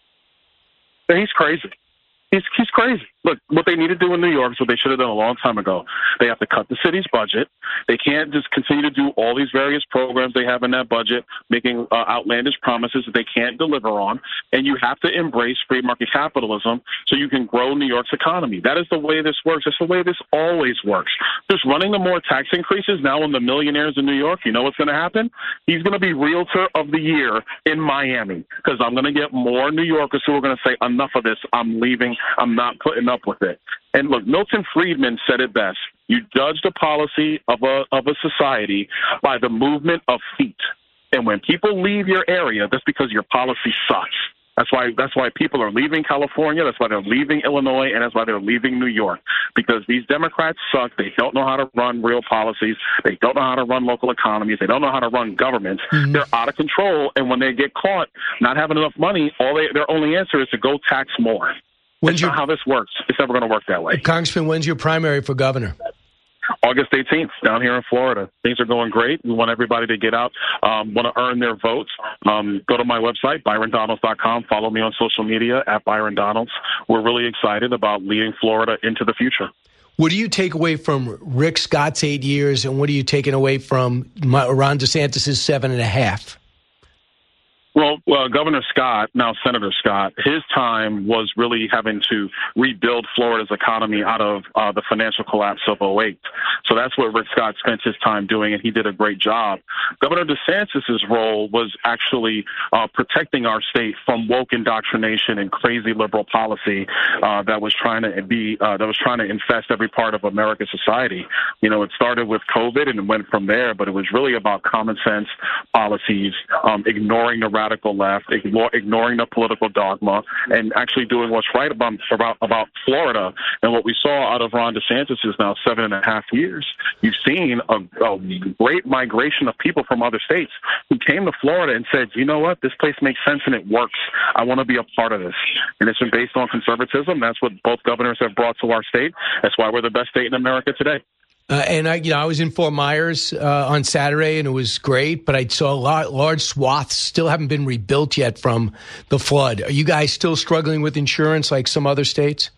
He's crazy. He's, he's crazy. Look, what they need to do in New York is what they should have done a long time ago. They have to cut the city's budget. They can't just continue to do all these various programs they have in that budget, making uh, outlandish promises that they can't deliver on. And you have to embrace free market capitalism so you can grow New York's economy. That is the way this works. That's the way this always works. Just running the more tax increases now on the millionaires in New York, you know what's going to happen? He's going to be Realtor of the Year in Miami because I'm going to get more New Yorkers who are going to say, enough of this. I'm leaving. I'm not putting up with it. And look, Milton Friedman said it best. You judge the policy of a of a society by the movement of feet. And when people leave your area, that's because your policy sucks. That's why that's why people are leaving California. That's why they're leaving Illinois, and that's why they're leaving New York. Because these Democrats suck. They don't know how to run real policies. They don't know how to run local economies. They don't know how to run governments. Mm-hmm. They're out of control. And when they get caught not having enough money, all they, their only answer is to go tax more. When's That's your, not how this works. It's never going to work that way. Congressman, when's your primary for governor? August eighteenth, down here in Florida. Things are going great. We want everybody to get out, um, want to earn their votes. Um, go to my website, byron donalds dot com. Follow me on social media, at Byron Donalds. We're really excited about leading Florida into the future. What do you take away from Rick Scott's eight years, and what are you taking away from Ron DeSantis' seven and a half? Well, uh, Governor Scott, now Senator Scott, his time was really having to rebuild Florida's economy out of uh, the financial collapse of oh eight. So that's what Rick Scott spent his time doing, and he did a great job. Governor DeSantis' role was actually uh, protecting our state from woke indoctrination and crazy liberal policy uh, that was trying to be uh, that was trying to infest every part of America's society. You know, it started with COVID and it went from there, but it was really about common sense policies, um, ignoring the radical left, ignore, ignoring the political dogma, and actually doing what's right about, about about Florida. And what we saw out of Ron DeSantis is now seven and a half years. You've seen a, a great migration of people from other states who came to Florida and said, you know what, this place makes sense and it works. I want to be a part of this. And it's been based on conservatism. That's what both governors have brought to our state. That's why we're the best state in America today. Uh, and I, you know, I was in Fort Myers uh, on Saturday, and it was great. But I saw a lot, large swaths still haven't been rebuilt yet from the flood. Are you guys still struggling with insurance like some other states?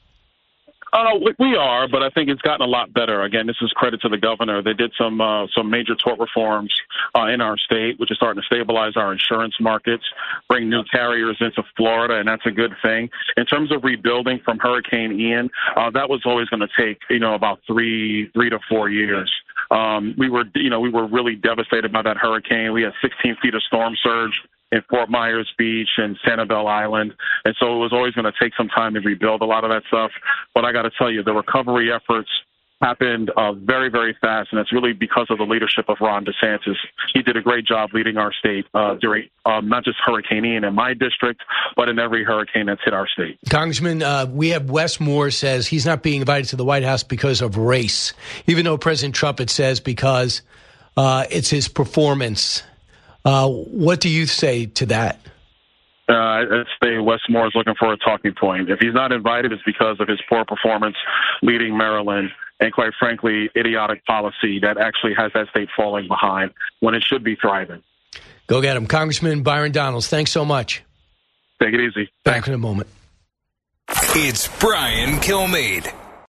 Oh, uh, we are, but I think it's gotten a lot better. Again, this is credit to the governor. They did some uh, some major tort reforms uh, in our state, which is starting to stabilize our insurance markets, bring new carriers into Florida, and that's a good thing. In terms of rebuilding from Hurricane Ian, uh, that was always going to take, you know, about three three to four years. Um, we were, you know, we were really devastated by that hurricane. We had sixteen feet of storm surge in Fort Myers Beach and Sanibel Island. And so it was always going to take some time to rebuild a lot of that stuff. But I got to tell you, the recovery efforts happened uh, very, very fast, and it's really because of the leadership of Ron DeSantis. He did a great job leading our state uh, during um, not just Hurricane Ian in my district, but in every hurricane that's hit our state. Congressman, uh, we have Wes Moore says he's not being invited to the White House because of race, even though President Trump it says because uh, it's his performance. Uh, what do you say to that? Uh, I'd say Wes Moore is looking for a talking point. If he's not invited, it's because of his poor performance leading Maryland and, quite frankly, idiotic policy that actually has that state falling behind when it should be thriving. Go get him. Congressman Byron Donalds, thanks so much. Take it easy. Back in a moment. It's Brian Kilmeade.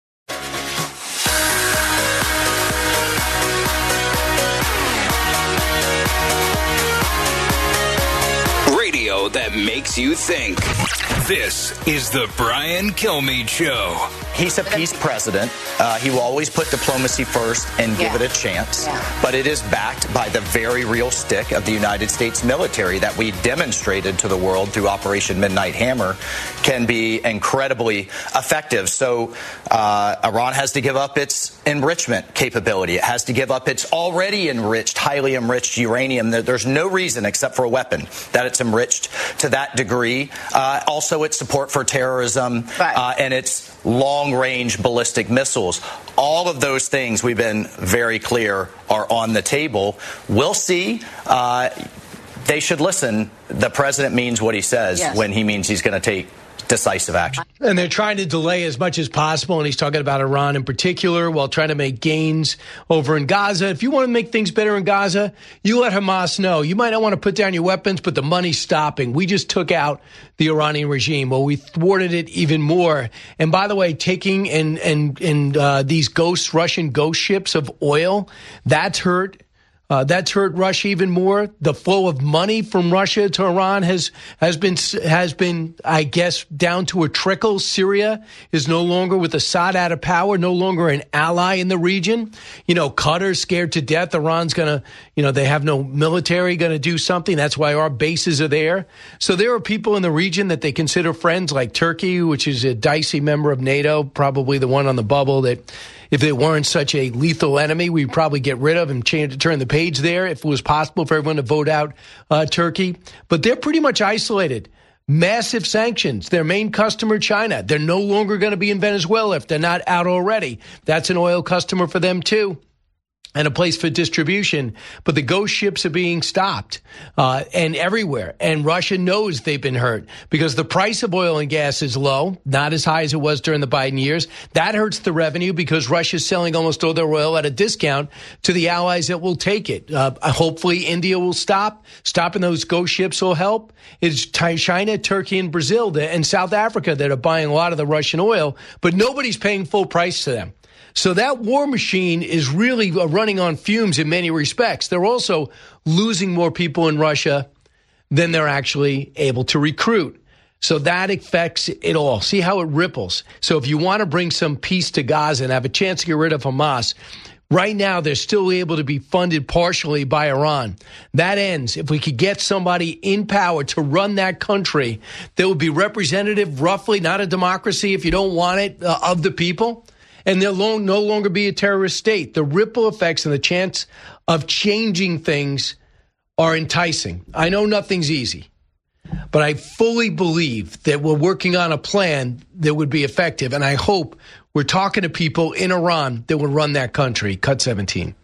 Radio that makes you think. This is the Brian Kilmeade Show. He's a peace president. Uh, he will always put diplomacy first and give yeah. it a chance. Yeah. But it is backed by the very real stick of the United States military that we demonstrated to the world through Operation Midnight Hammer can be incredibly effective. So uh, Iran has to give up its enrichment capability. It has to give up its already enriched, highly enriched uranium. There's no reason except for a weapon that it's enriched to that degree. Uh, also, its support for terrorism right. uh, and its long-range ballistic missiles. All of those things, we've been very clear, are on the table. We'll see. Uh, they should listen. The president means what he says yes. when he means he's going to take decisive action. And they're trying to delay as much as possible, and he's talking about Iran in particular, while trying to make gains over in Gaza. If you want to make things better in Gaza, you let Hamas know. You might not want to put down your weapons, but the money's stopping. We just took out the Iranian regime. Well, we thwarted it even more. And by the way, taking and and and uh, these ghost Russian ghost ships of oil, that's hurt. Uh, that's hurt Russia even more. The flow of money from Russia to Iran has has been has been, I guess, down to a trickle. Syria is no longer with Assad out of power, no longer an ally in the region. You know, Qatar's scared to death. Iran's going to, you know, they have no military going to do something. That's why our bases are there. So there are people in the region that they consider friends, like Turkey, which is a dicey member of NATO, probably the one on the bubble that, if they weren't such a lethal enemy, we'd probably get rid of and change, turn the page there if it was possible for everyone to vote out uh, Turkey. But they're pretty much isolated. Massive sanctions. Their main customer, China. They're no longer going to be in Venezuela if they're not out already. That's an oil customer for them, too, and a place for distribution. But the ghost ships are being stopped uh, and everywhere. And Russia knows they've been hurt because the price of oil and gas is low, not as high as it was during the Biden years. That hurts the revenue because Russia's selling almost all their oil at a discount to the allies that will take it. Uh, hopefully, India will stop. Stopping those ghost ships will help. It's China, Turkey, and Brazil and South Africa that are buying a lot of the Russian oil, but nobody's paying full price to them. So that war machine is really running on fumes in many respects. They're also losing more people in Russia than they're actually able to recruit. So that affects it all. See how it ripples. So if you want to bring some peace to Gaza and have a chance to get rid of Hamas, right now they're still able to be funded partially by Iran. That ends. If we could get somebody in power to run that country, that would be representative, roughly, not a democracy if you don't want it, uh, of the people. And they'll no longer be a terrorist state. The ripple effects and the chance of changing things are enticing. I know nothing's easy, but I fully believe that we're working on a plan that would be effective. And I hope we're talking to people in Iran that would run that country. Cut seventeen.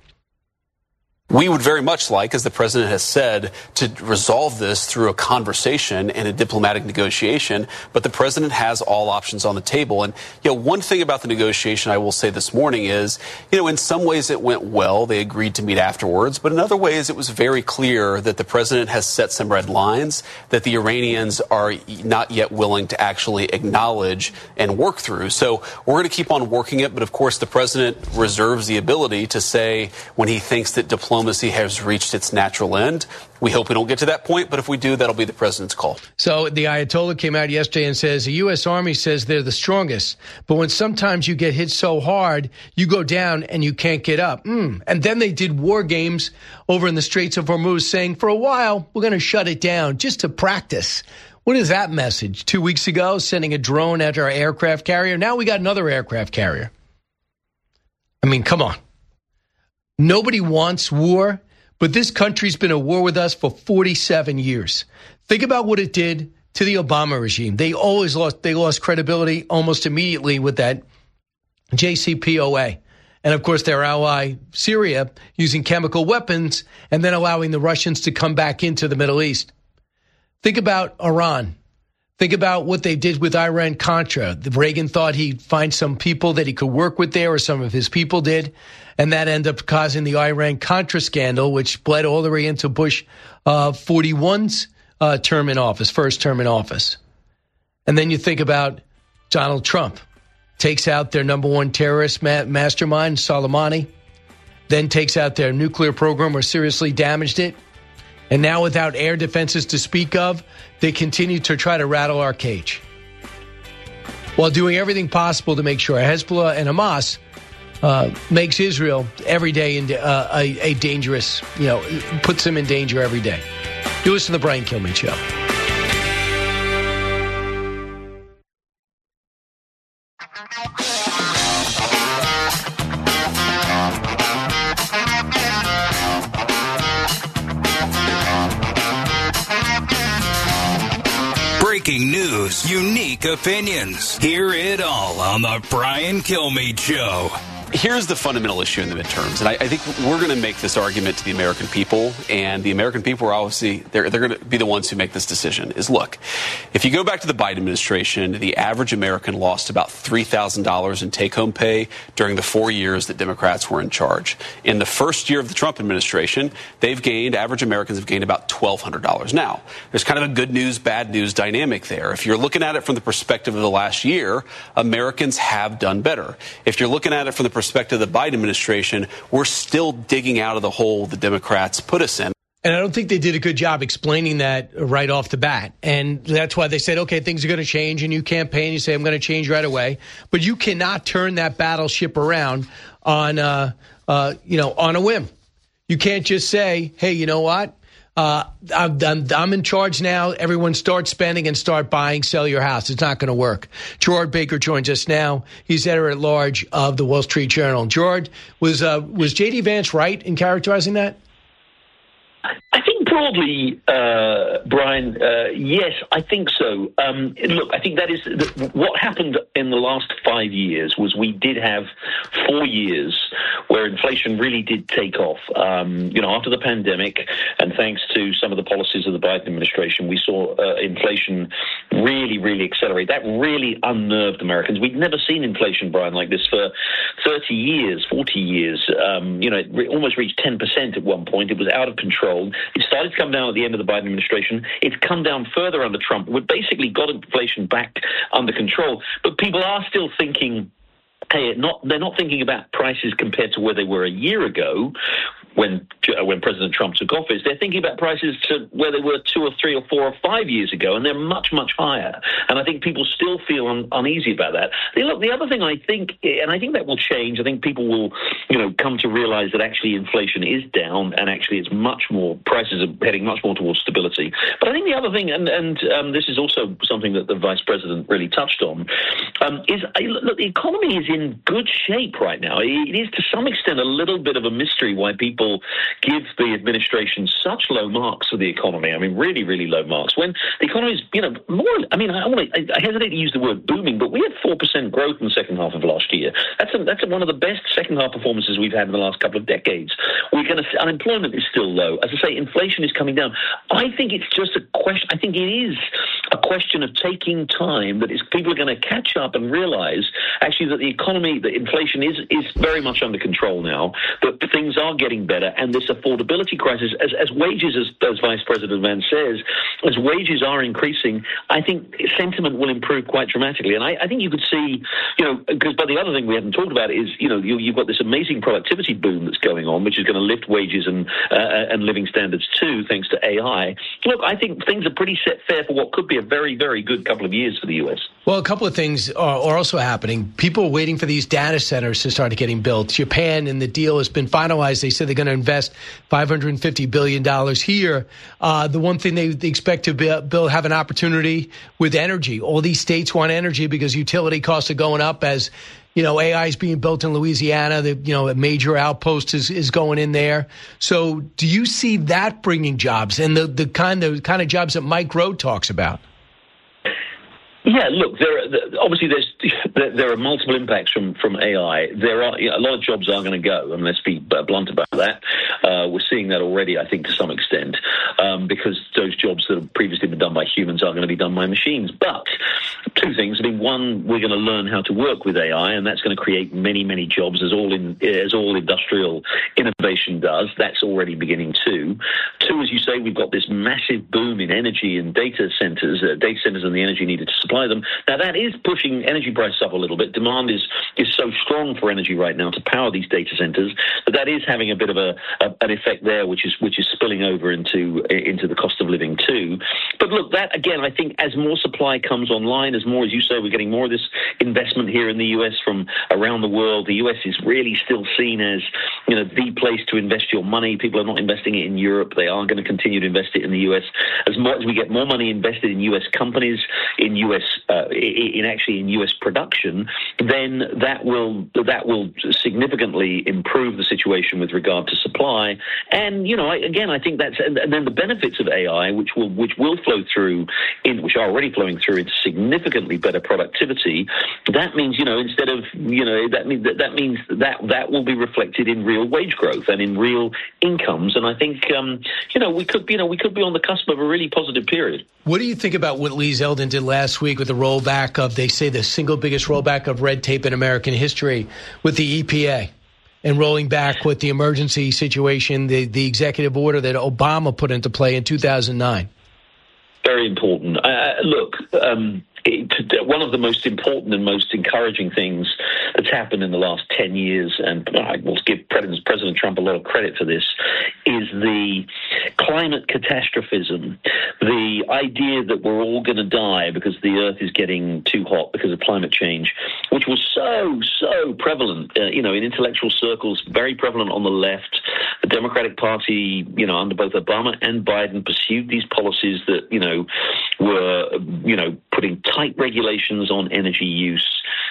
We would very much like, as the president has said, to resolve this through a conversation and a diplomatic negotiation. But the president has all options on the table. And, you know, one thing about the negotiation I will say this morning is, you know, in some ways it went well. They agreed to meet afterwards. But in other ways, it was very clear that the president has set some red lines that the Iranians are not yet willing to actually acknowledge and work through. So we're going to keep on working it. But, of course, the president reserves the ability to say when he thinks that diplomacy diplomacy has reached its natural end. We hope we don't get to that point, but if we do, that'll be the president's call. So the Ayatollah came out yesterday and says the U S. Army says they're the strongest, but when sometimes you get hit so hard, you go down and you can't get up. Mm. And then they did war games over in the Straits of Hormuz saying for a while, we're going to shut it down just to practice. What is that message? Two weeks ago, sending a drone at our aircraft carrier. Now we got another aircraft carrier. I mean, come on. Nobody wants war. But this country's been at war with us for forty-seven years. Think about what it did to the Obama regime. They always lost, they lost credibility almost immediately with that J C P O A. And of course, their ally, Syria, using chemical weapons and then allowing the Russians to come back into the Middle East. Think about Iran. Think about what they did with Iran-Contra. Reagan thought he'd find some people that he could work with there, or some of his people did. And that ended up causing the Iran-Contra scandal, which bled all the way into Bush uh, forty-one's uh, term in office, first term in office. And then you think about Donald Trump. Takes out their number one terrorist ma- mastermind, Soleimani. Then takes out their nuclear program or seriously damaged it. And now without air defenses to speak of, they continue to try to rattle our cage, while doing everything possible to make sure Hezbollah and Hamas uh, makes Israel every day in, uh, a, a dangerous, you know, puts them in danger every day. You listen to the Brian Kilmeade Show. Breaking news, unique opinions. Hear it all on the Brian Kilmeade Show. Here's the fundamental issue in the midterms, and I, I think we're going to make this argument to the American people, and the American people are obviously, they're, they're going to be the ones who make this decision, is look, if you go back to the Biden administration, the average American lost about three thousand dollars in take-home pay during the four years that Democrats were in charge. In the first year of the Trump administration, they've gained, average Americans have gained about twelve hundred dollars. Now, there's kind of a good news, bad news dynamic there. If you're looking at it from the perspective of the last year, Americans have done better. If you're looking at it from the perspective of the Biden administration, we're still digging out of the hole the Democrats put us in. And I don't think they did a good job explaining that right off the bat. And that's why they said, okay, things are going to change, and you campaign, you say, I'm going to change right away. But you cannot turn that battleship around on, uh, uh, you know, on a whim. You can't just say, hey, you know what? Uh, I'm, I'm, I'm in charge now. Everyone start spending and start buying, sell your house. It's not going to work. Gerard Baker joins us now. He's editor-at-large of the Wall Street Journal. Gerard, was uh, was J D. Vance right in characterizing that? I think broadly, uh, Brian, uh, yes, I think so. Um, look, I think that is what happened in the last five years was we did have four years where inflation really did take off. Um, you know, after the pandemic, and thanks to some of the policies of the Biden administration, we saw uh, inflation really, really accelerate. That really unnerved Americans. We'd never seen inflation, Brian, like this for thirty years, forty years. Um, you know, it re- almost reached ten percent at one point. It was out of control. It started to come down at the end of the Biden administration. It's come down further under Trump. We've basically got inflation back under control. But people are still thinking, hey, not, they're not thinking about prices compared to where they were a year ago when when President Trump took office. They're thinking about prices to where they were two or three or four or five years ago, and they're much, much higher. And I think people still feel un- uneasy about that. The, look, the other thing I think, and I think that will change, I think people will, you know, come to realize that actually inflation is down, and actually it's much more, prices are heading much more towards stability. But I think the other thing, and, and um, this is also something that the Vice President really touched on, um, is, look, the economy is in good shape right now. It is to some extent a little bit of a mystery why people give the administration such low marks for the economy. I mean, really, really low marks. When the economy is, you know, more, I mean, I, want to, I hesitate to use the word booming, but we had four percent growth in the second half of last year. That's a, that's a, one of the best second half performances we've had in the last couple of decades. We're going to, unemployment is still low. As I say, inflation is coming down. I think it's just a question. I think it is a question of taking time, that is, people are going to catch up and realize actually that the economy, the inflation is is very much under control now, that things are getting better, and this affordability crisis, as, as wages, as, as Vice President Vance says, as wages are increasing, I think sentiment will improve quite dramatically. And I, I think you could see, you know, because, but the other thing we haven't talked about is, you know, you, you've got this amazing productivity boom that's going on, which is going to lift wages and uh, and living standards too, thanks to A I. Look, I think things are pretty set fair for what could be a very, very good couple of years for the U S. Well, a couple of things are, are also happening. People are waiting for these data centers to start getting built. Japan, and the deal has been finalized. They said they're going to invest five hundred fifty billion dollars here. Uh, the one thing they, they expect to build, have an opportunity with energy. All these states want energy because utility costs are going up as, you know, A I is being built in Louisiana. The, you know, a major outpost is, is going in there. So do you see that bringing jobs and the, the kind of kind of jobs that Mike Rowe talks about? Yeah, look, there are, obviously there's there are multiple impacts from, from A I. There are, you know, a lot of jobs are going to go, and let's be blunt about that. Uh, we're seeing that already, I think, to some extent, um, because those jobs that have previously been done by humans are going to be done by machines. But two things. I mean, one, we're going to learn how to work with A I, and that's going to create many, many jobs, as all in as all industrial innovation does. That's already beginning too. Two, as you say, we've got this massive boom in energy and data centers, uh, data centers and the energy needed to supply them. Now, that is pushing energy prices up a little bit. Demand is is so strong for energy right now to power these data centers, but that is having a bit of a, a an effect there, which is which is spilling over into into the cost of living too. But look, that again, I think as more supply comes online, as more, as you say, we're getting more of this investment here in the U S from around the world. The U S is really still seen as, you know, the place to invest your money. People are not investing it in Europe. They are going to continue to invest it in the U S. As more as we get more money invested in U S companies, in U S Uh, in actually in U S production, then that will that will significantly improve the situation with regard to supply. And you know, I, again, I think that's and, and then the benefits of A I, which will which will flow through in which are already flowing through into significantly better productivity. That means, you know, instead of you know that means that that means that that will be reflected in real wage growth and in real incomes. And I think um, you know we could you know we could be on the cusp of a really positive period. What do you think about what Lee Zeldin did last week with the rollback of, they say, the single biggest rollback of red tape in American history with the E P A, and rolling back with the emergency situation, the, the executive order that Obama put into play in two thousand nine? Very important. Uh, look, um, it, one of the most important and most encouraging things that's happened in the last ten years, and I will give President, President Trump a lot of credit for this, is the climate catastrophism, the idea that we're all going to die because the earth is getting too hot because of climate change, which was so, so prevalent, uh, you know, in intellectual circles, very prevalent on the left. The Democratic Party, you know, under both Obama and Biden, pursued these policies that, you know, were, you know, putting tight regulations on energy use,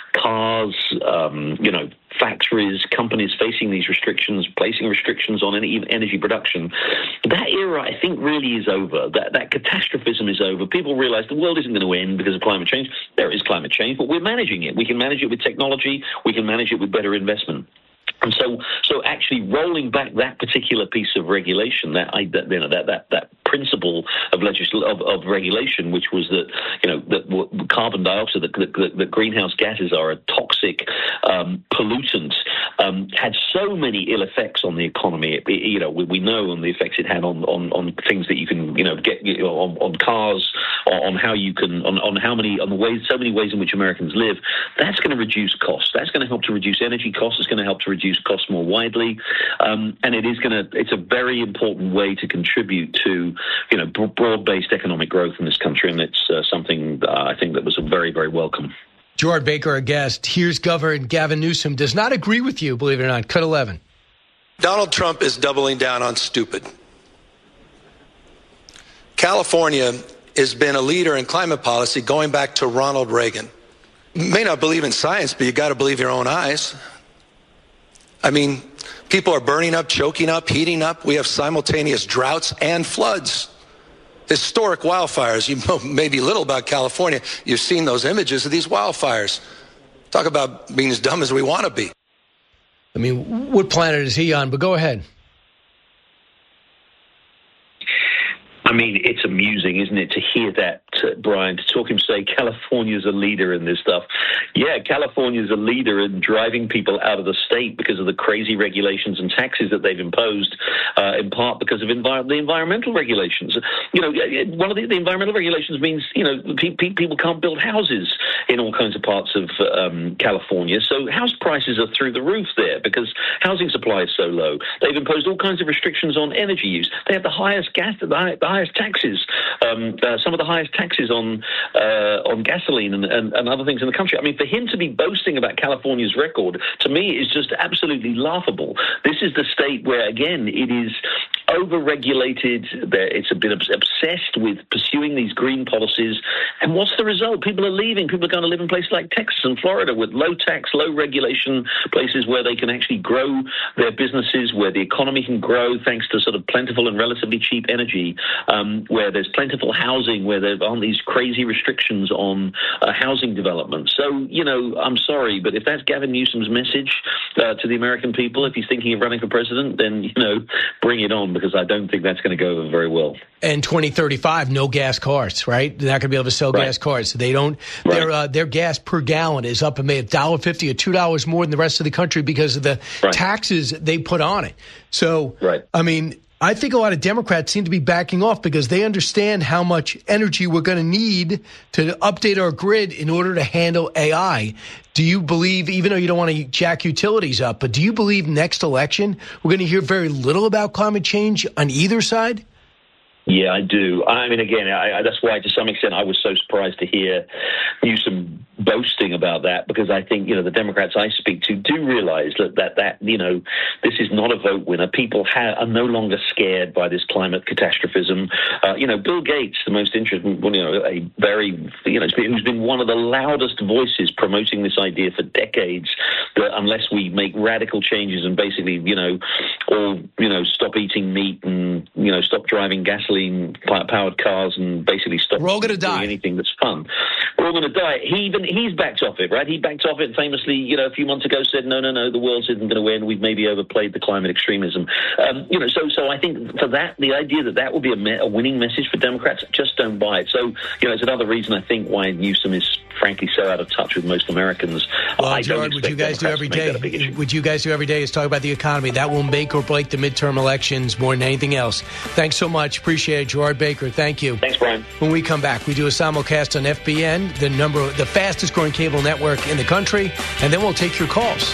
cars, um, you know, factories, companies facing these restrictions, placing restrictions on any energy production. That era, I think, really is over. That that catastrophism is over. People realize the world isn't going to end because of climate change. There is climate change, but we're managing it. We can manage it with technology. We can manage it with better investment. And so, so actually rolling back that particular piece of regulation, that I, that, you know, that that that principle of legisl- of, of regulation, which was that, you know, that carbon dioxide, that, that, that greenhouse gases are a toxic um, pollutant, um, had so many ill effects on the economy. It, it, you know, we, we know on the effects it had on, on, on things that you can, you know, get you know, on, on cars, on, on how you can, on, on how many, on the ways, so many ways in which Americans live. That's going to reduce costs. That's going to help to reduce energy costs. It's going to help to reduce costs more widely, um, and it is going to. It's a very important way to contribute to, you know, broad-based economic growth in this country, and it's uh, something uh, I think that was very, very welcome. Gerard Baker, our guest. Here's Governor Gavin Newsom does not agree with you. Believe it or not. Cut eleven. Donald Trump is doubling down on stupid. California has been a leader in climate policy going back to Ronald Reagan. You may not believe in science, but you got to believe your own eyes. I mean, people are burning up, choking up, heating up. We have simultaneous droughts and floods. Historic wildfires. You know maybe little about California. You've seen those images of these wildfires. Talk about being as dumb as we want to be. I mean, what planet is he on? But go ahead. I mean, it's amusing, isn't it, to hear that uh, Brian, to talk him say California's a leader in this stuff. Yeah, California's a leader in driving people out of the state because of the crazy regulations and taxes that they've imposed, uh, in part because of envi- the environmental regulations. You know, one of the, the environmental regulations means, you know, pe- pe- people can't build houses in all kinds of parts of um, California. So house prices are through the roof there because housing supply is so low. They've imposed all kinds of restrictions on energy use. They have the highest gas, the, high, the highest taxes, um, uh, some of the highest taxes on uh, on gasoline and, and, and other things in the country. I mean, for him to be boasting about California's record, to me, is just absolutely laughable. This is the state where, again, it is over-regulated. It's a bit obsessed with pursuing these green policies. And what's the result? People are leaving. People are going to live in places like Texas and Florida with low tax, low regulation, places where they can actually grow their businesses, where the economy can grow thanks to sort of plentiful and relatively cheap energy, um, where there's plentiful housing, where there aren't these crazy restrictions on uh, housing development. So, you know, I'm sorry, but if that's Gavin Newsom's message uh, to the American people, if he's thinking of running for president, then, you know, bring it on, because I don't think that's going to go over very well. And twenty thirty-five, no gas cars, right? They're not going to be able to sell right. gas cars. They don't. Right. Their uh, their gas per gallon is up maybe one dollar fifty or two dollars more than the rest of the country because of the right. taxes they put on it. So, right. I mean, I think a lot of Democrats seem to be backing off because they understand how much energy we're going to need to update our grid in order to handle A I. Do you believe, even though you don't want to jack utilities up, but do you believe next election we're going to hear very little about climate change on either side? Yeah, I do. I mean, again, I, I, that's why, to some extent, I was so surprised to hear Newsom boasting about that, because I think, you know, the Democrats I speak to do realize that, that, that you know, this is not a vote winner. People ha- are no longer scared by this climate catastrophism. Uh, you know, Bill Gates, the most interesting, you know, a very, you know, who's been one of the loudest voices promoting this idea for decades, that unless we make radical changes and basically, you know, all, you know, stop eating meat and, you know, stop driving gasoline powered cars and basically stop We're all gonna doing die. anything that's fun. We're all going to die. He even he's backed off it, right? He backed off it famously, you know, a few months ago. Said no, no, no, the world isn't going to win. We've maybe overplayed the climate extremism. Um, you know, so so I think for that, the idea that that will be a, me- a winning message for Democrats, just don't buy it. So you know, it's another reason I think why Newsom is frankly so out of touch with most Americans. Well, I Gerard, don't what you guys do every day, what you guys do every day is talk about the economy. That will make or break the midterm elections more than anything else. Thanks so much. Appreciate it, Gerard Baker. Thank you. Thanks, Brian. When we come back, we do a simulcast on F B N, the number, the fastest growing cable network in the country, and then we'll take your calls.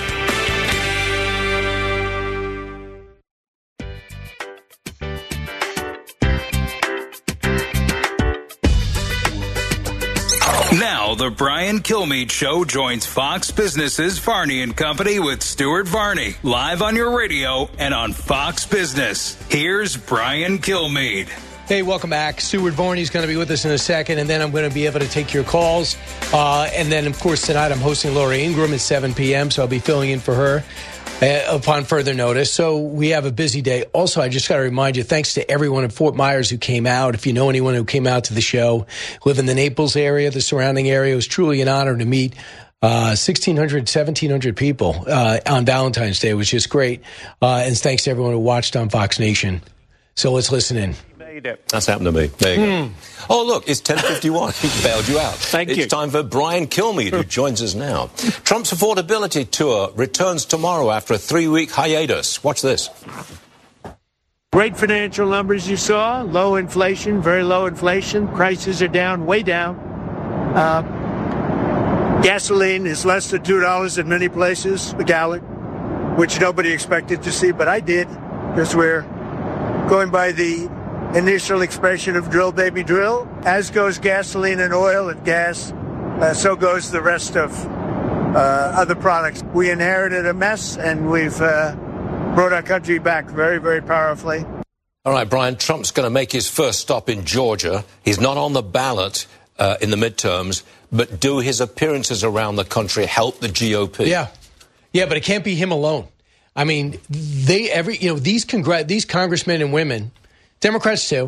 Now, the Brian Kilmeade Show joins Fox Business's Varney and Company with Stuart Varney, live on your radio and on Fox Business. Here's Brian Kilmeade. Hey, welcome back. Stuart Varney's going to be with us in a second, and then I'm going to be able to take your calls. Uh, and then, of course, tonight I'm hosting Laura Ingraham at seven p.m., so I'll be filling in for her uh, upon further notice. So we have a busy day. Also, I just got to remind you, thanks to everyone in Fort Myers who came out. If you know anyone who came out to the show, live in the Naples area, the surrounding area, it was truly an honor to meet Uh, sixteen hundred, seventeen hundred people uh, on Valentine's Day, which is great. Uh, and thanks to everyone who watched on Fox Nation. So let's listen in. That's happened to me. There you Mm. go. Oh, look, it's ten fifty-one. He bailed you out. Thank it's you. It's time for Brian Kilmeade, who joins us now. Trump's affordability tour returns tomorrow after a three-week hiatus. Watch this. Great financial numbers you saw. Low inflation, very low inflation. Prices are down, way down. Uh, gasoline is less than two dollars in many places a gallon, which nobody expected to see, but I did, because we're going by the initial expression of drill, baby, drill. As goes gasoline and oil and gas, uh, so goes the rest of uh, other products. We inherited a mess, and we've uh, brought our country back very, very powerfully. All right, Brian, Trump's going to make his first stop in Georgia. He's not on the ballot uh, in the midterms, but do his appearances around the country help the G O P? Yeah. Yeah, but it can't be him alone. I mean, they every you know these congr- these congressmen and women, Democrats too,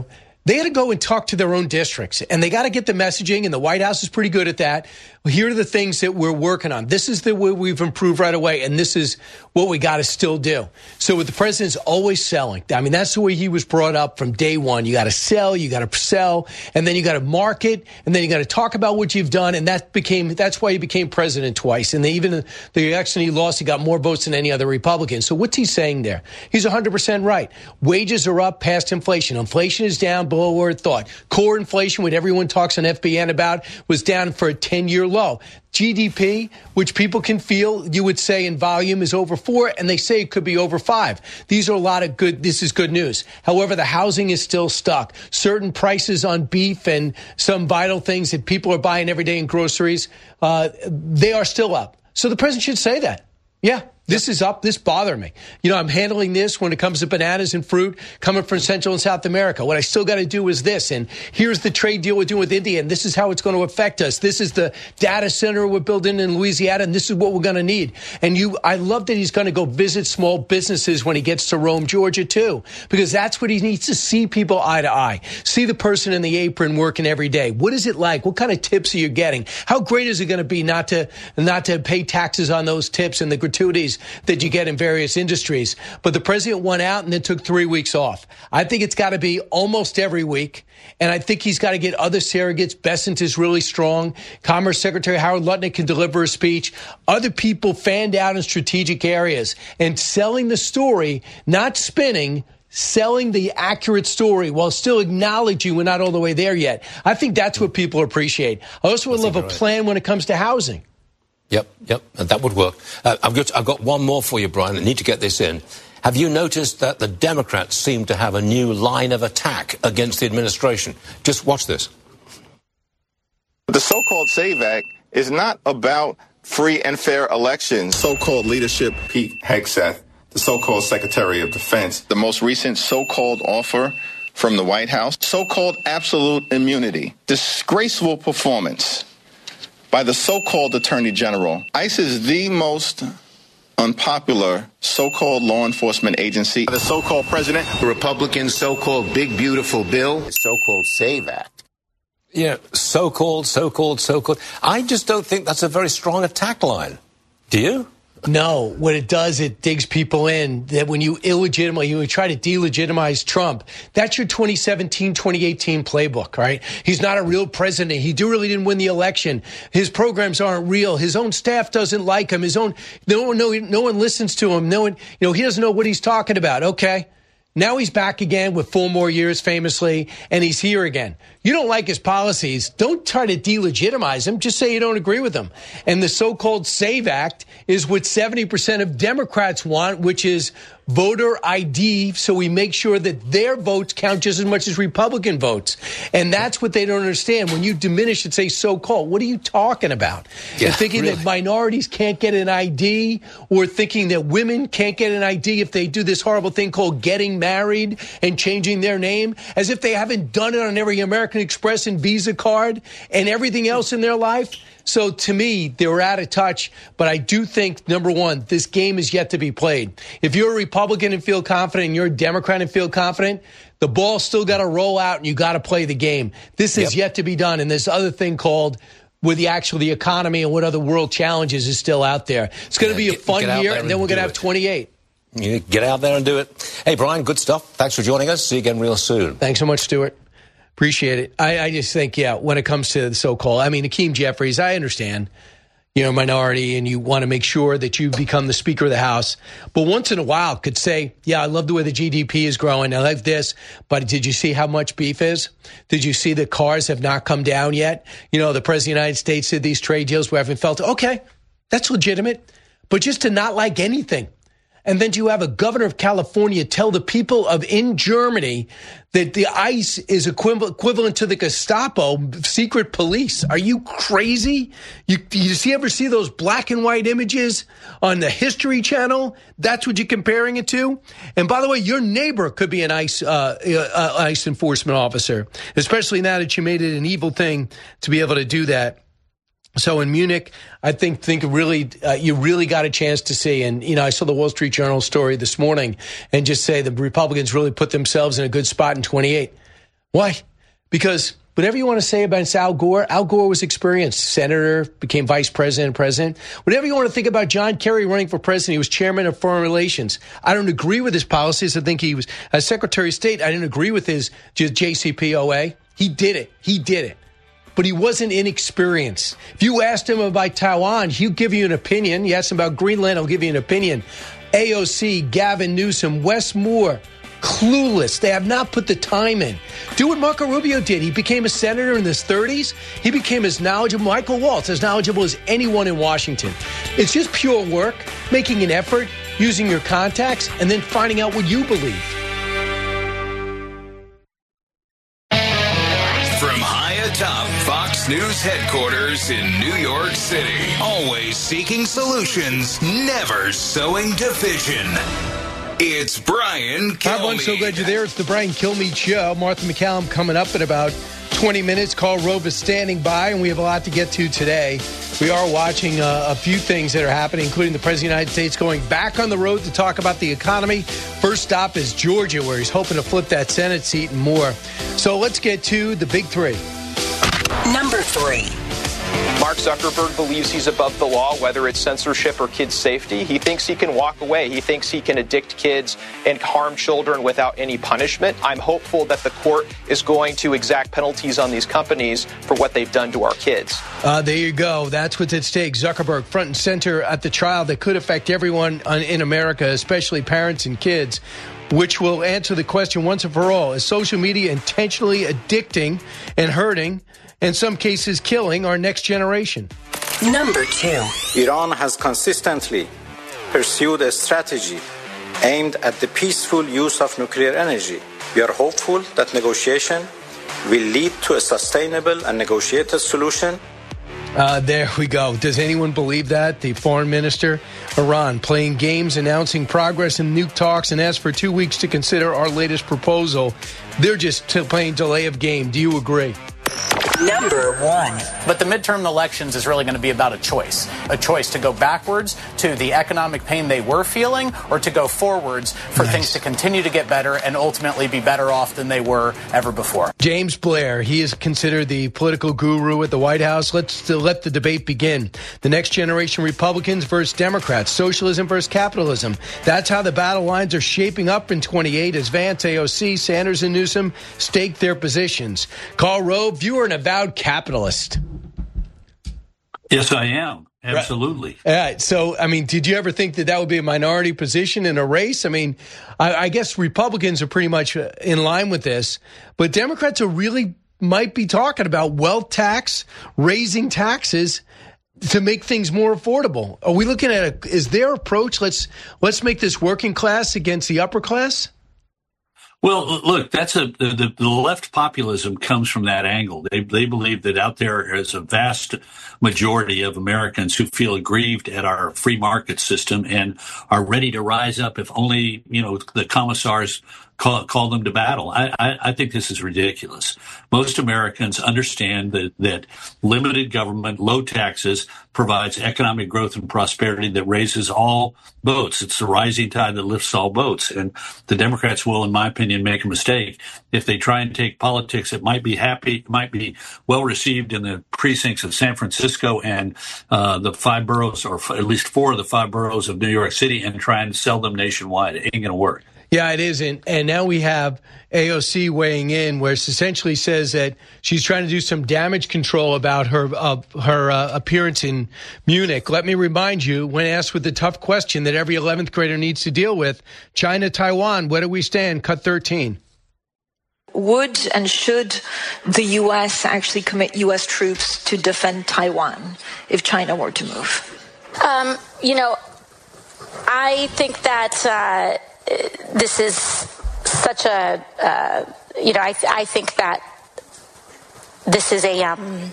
They got to go and talk to their own districts, and they got to get the messaging, and the White House is pretty good at that. Here are the things that we're working on. This is the way we've improved right away, and this is what we got to still do. So with the president's always selling. I mean, that's the way he was brought up from day one. You got to sell, you got to sell, and then you got to market, and then you got to talk about what you've done, and that became that's why he became president twice. And they, even the election he lost, he got more votes than any other Republican. So what's he saying there? He's one hundred percent right. Wages are up past inflation. Inflation is down below where it thought. Core inflation, what everyone talks on F B N about, was down for a ten-year low. G D P, which people can feel, you would say in volume is over four, and they say it could be over five. These are a lot of good, this is good news. However, the housing is still stuck. Certain prices on beef and some vital things that people are buying every day in groceries, uh, they are still up. So the president should say that. Yeah. This is up. This bothered me. You know, I'm handling this when it comes to bananas and fruit coming from Central and South America. What I still got to do is this. And here's the trade deal we're doing with India. And this is how it's going to affect us. This is the data center we're building in Louisiana. And this is what we're going to need. And you, I love that he's going to go visit small businesses when he gets to Rome, Georgia, too, because that's what he needs to see people eye to eye. See the person in the apron working every day. What is it like? What kind of tips are you getting? How great is it going to be not to, not to pay taxes on those tips and the gratuities that you get in various industries? But the president went out and then took three weeks off. I think it's got to be almost every week. And I think he's got to get other surrogates. Bessent is really strong. Commerce Secretary Howard Lutnick can deliver a speech. Other people fanned out in strategic areas and selling the story, not spinning, selling the accurate story while still acknowledging we're not all the way there yet. I think that's what people appreciate. I also would love a plan when it comes to housing. Yep, yep, that would work. Uh, I've, got, I've got one more for you, Brian. I need to get this in. Have you noticed that the Democrats seem to have a new line of attack against the administration? Just watch this. The so-called SAVE Act is not about free and fair elections. So-called leadership, Pete Hegseth, the so-called Secretary of Defense, the most recent so-called offer from the White House, so-called absolute immunity, disgraceful performance by the so-called Attorney General. ICE is the most unpopular so-called law enforcement agency. The so-called president, the Republican so-called big beautiful bill, the so-called SAVE Act. Yeah, so-called, so-called, so-called. I just don't think that's a very strong attack line. Do you? No, what it does, it digs people in. That when you illegitimately, you try to delegitimize Trump, that's your twenty seventeen, twenty eighteen playbook, right? He's not a real president. He do really didn't win the election. His programs aren't real. His own staff doesn't like him. His own, no one, no, no one listens to him. No one, you know, he doesn't know what he's talking about. Okay. Now he's back again with four more years, famously, and he's here again. You don't like his policies. Don't try to delegitimize him. Just say you don't agree with him. And the so-called SAVE Act is what seventy percent of Democrats want, which is voter I D, so we make sure that their votes count just as much as Republican votes. And that's what they don't understand. When you diminish and say so-called, what are you talking about? Yeah, You're thinking really. that minorities can't get an I D, or thinking that women can't get an I D if they do this horrible thing called getting married and changing their name, as if they haven't done it on every American Express and Visa card and everything else in their life. So to me, they were out of touch. But I do think, number one, this game is yet to be played. If you're a Republican and feel confident and you're a Democrat and feel confident, the ball's still got to roll out and you got to play the game. This is yet to be done. And this other thing called with the actual the economy and what other world challenges is still out there. It's going to Yeah, be a get- fun get out year, there and then and we're going to do have it. twenty-eight. You get out there and do it. Hey, Brian, good stuff. Thanks for joining us. See you again real soon. Thanks so much, Stuart. Appreciate it. I, I just think, yeah, when it comes to the so-called, I mean, Hakeem Jeffries, I understand, you know, minority, and you want to make sure that you become the Speaker of the House. But once in a while could say, yeah, I love the way the G D P is growing. I like this. But did you see how much beef is? Did you see that cars have not come down yet? You know, the President of the United States did these trade deals. We haven't felt, okay, that's legitimate. But just to not like anything. And then you have a governor of California tell the people of in Germany that the ICE is equivalent, equivalent to the Gestapo, secret police. Are you crazy? You, you see, ever see those black and white images on the History Channel? That's what you're comparing it to. And by the way, your neighbor could be an ICE, uh, uh, ICE enforcement officer, especially now that you made it an evil thing to be able to do that. So in Munich, I think think really uh, you really got a chance to see. And, you know, I saw the Wall Street Journal story this morning and just say the Republicans really put themselves in a good spot in twenty-eight. Why? Because whatever you want to say about Al Gore, Al Gore was experienced. Senator, became vice president, president. Whatever you want to think about John Kerry running for president, he was chairman of foreign relations. I don't agree with his policies. I think he was, as Secretary of State, I didn't agree with his J C P O A. He did it. He did it. But he wasn't inexperienced. If you asked him about Taiwan, he'll give you an opinion. You ask him about Greenland, he'll give you an opinion. A O C, Gavin Newsom, Wes Moore, clueless. They have not put the time in. Do what Marco Rubio did. He became a senator in his thirties. He became as knowledgeable, Michael Waltz, as knowledgeable as anyone in Washington. It's just pure work, making an effort, using your contacts, and then finding out what you believe. From high atop Fox News headquarters in New York City, always seeking solutions, never sowing division. It's Brian Kilmeade. Hi, everyone. So glad you're there. It's the Brian Kilmeade Show. Martha McCallum coming up in about twenty minutes. Karl Rove is standing by, and we have a lot to get to today. We are watching uh, a few things that are happening, including the President of the United States going back on the road to talk about the economy. First stop is Georgia, where he's hoping to flip that Senate seat and more. So let's get to the big three. Number three. Mark Zuckerberg believes he's above the law, whether it's censorship or kids' safety. He thinks he can walk away. He thinks he can addict kids and harm children without any punishment. I'm hopeful that the court is going to exact penalties on these companies for what they've done to our kids. Uh, there you go. That's what's at stake. Zuckerberg front and center at the trial that could affect everyone in America, especially parents and kids, which will answer the question once and for all. Is social media intentionally addicting and hurting, in some cases killing, our next generation? Number two. Iran has consistently pursued a strategy aimed at the peaceful use of nuclear energy. We are hopeful that negotiation will lead to a sustainable and negotiated solution. Uh, there we go. Does anyone believe that? The foreign minister, Iran, playing games, announcing progress in nuke talks, and asked for two weeks to consider our latest proposal. They're just t- playing delay of game. Do you agree? Number one. But the midterm elections is really going to be about a choice. A choice to go backwards to the economic pain they were feeling, or to go forwards for nice. things to continue to get better and ultimately be better off than they were ever before. James Blair, he is considered the political guru at the White House. Let's uh, let the debate begin. The next generation Republicans versus Democrats, socialism versus capitalism. That's how the battle lines are shaping up in twenty-eight as Vance, A O C, Sanders, and Newsom stake their positions. Karl Rove, you are an avowed capitalist. Yes, I am. Absolutely. Right. All right. So, I mean, did you ever think that that would be a minority position in a race? I mean, I, I guess Republicans are pretty much in line with this, but Democrats are really might be talking about wealth tax, raising taxes to make things more affordable. Are we looking at a, is their approach, let's let's make this working class against the upper class? Well, look, that's a the, the left populism comes from that angle. They they believe that out there is a vast majority of Americans who feel aggrieved at our free market system and are ready to rise up if only, you know, the commissars call, call them to battle. I, I, I think this is ridiculous. Most Americans understand that, that limited government, low taxes provides economic growth and prosperity that raises all boats. It's the rising tide that lifts all boats. And the Democrats will, in my opinion, make a mistake if they try and take politics that might be happy, might be well received in the precincts of San Francisco and uh, the five boroughs, or f- at least four of the five boroughs of New York City, and try and sell them nationwide. It ain't going to work. Yeah, it isn't. And now we have A O C weighing in, where it essentially says that she's trying to do some damage control about her uh, her uh, appearance in Munich. Let me remind you, when asked with the tough question that every eleventh grader needs to deal with, China, Taiwan, where do we stand? Cut thirteen. Would and should the U S actually commit U S troops to defend Taiwan if China were to move? Um, you know, I think that uh, this is such a, uh, you know, I, I think that this is a, um,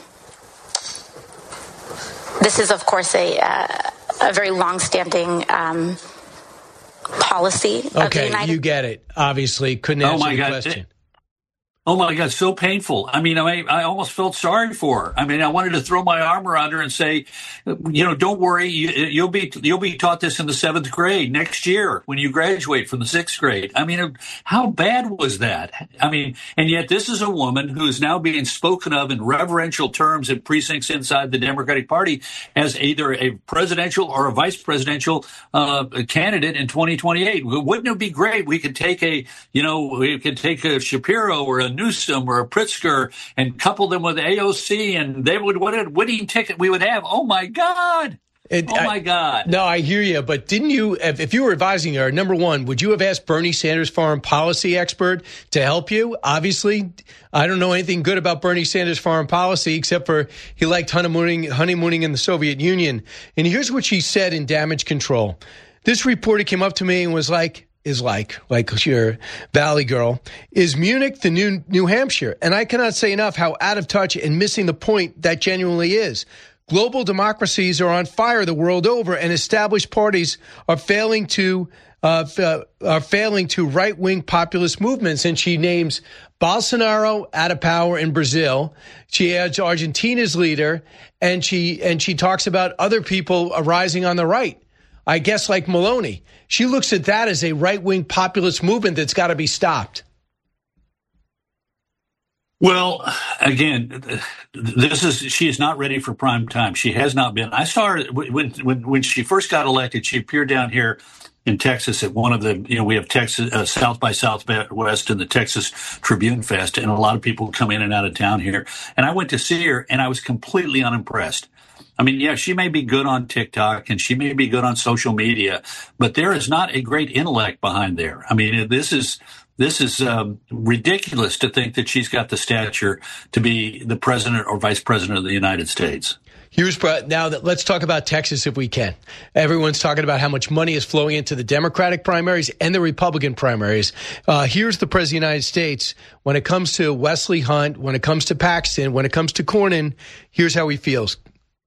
this is, of course, a, uh, a very long-standing um, policy of okay, the United you get it. Obviously, couldn't answer oh my the God. question. Oh, my God, so painful. I mean, I I almost felt sorry for her. I mean, I wanted to throw my arm around her and say, you know, don't worry, you, you'll be you'll be taught this in the seventh grade next year when you graduate from the sixth grade. I mean, how bad was that? I mean, and yet this is a woman who is now being spoken of in reverential terms in precincts inside the Democratic Party as either a presidential or a vice presidential uh, candidate in twenty twenty-eight. Wouldn't it be great? We could take a, you know, we could take a Shapiro or a Newsom or a Pritzker and couple them with A O C, and they would, what a winning ticket we would have. Oh, my God. It, oh, my God. I, no, I hear you. But didn't you, if, if you were advising her, number one, would you have asked Bernie Sanders, foreign policy expert, to help you? Obviously, I don't know anything good about Bernie Sanders' foreign policy, except for he liked honeymooning, honeymooning in the Soviet Union. And here's what she said in Damage Control. This reporter came up to me and was like, is like, like your Valley girl, is Munich the new New Hampshire? And I cannot say enough how out of touch and missing the point that genuinely is. Global democracies are on fire the world over, and established parties are failing to uh, f- are failing to right-wing populist movements. And she names Bolsonaro out of power in Brazil. She adds Argentina's leader, and she and she talks about other people arising on the right. I guess like Maloney. She looks at that as a right-wing populist movement that's got to be stopped. Well, again, this is she is not ready for prime time. She has not been. I saw her when when when she first got elected. She appeared down here in Texas at one of the, you know, we have Texas uh, South by Southwest and the Texas Tribune Fest, and a lot of people come in and out of town here. And I went to see her, and I was completely unimpressed. I mean, yeah, she may be good on TikTok and she may be good on social media, but there is not a great intellect behind there. I mean, this is this is um, ridiculous to think that she's got the stature to be the president or vice president of the United States. Here's now that let's talk about Texas if we can. Everyone's talking about how much money is flowing into the Democratic primaries and the Republican primaries. Uh, here's the president of the United States. When it comes to Wesley Hunt, when it comes to Paxton, when it comes to Cornyn, here's how he feels.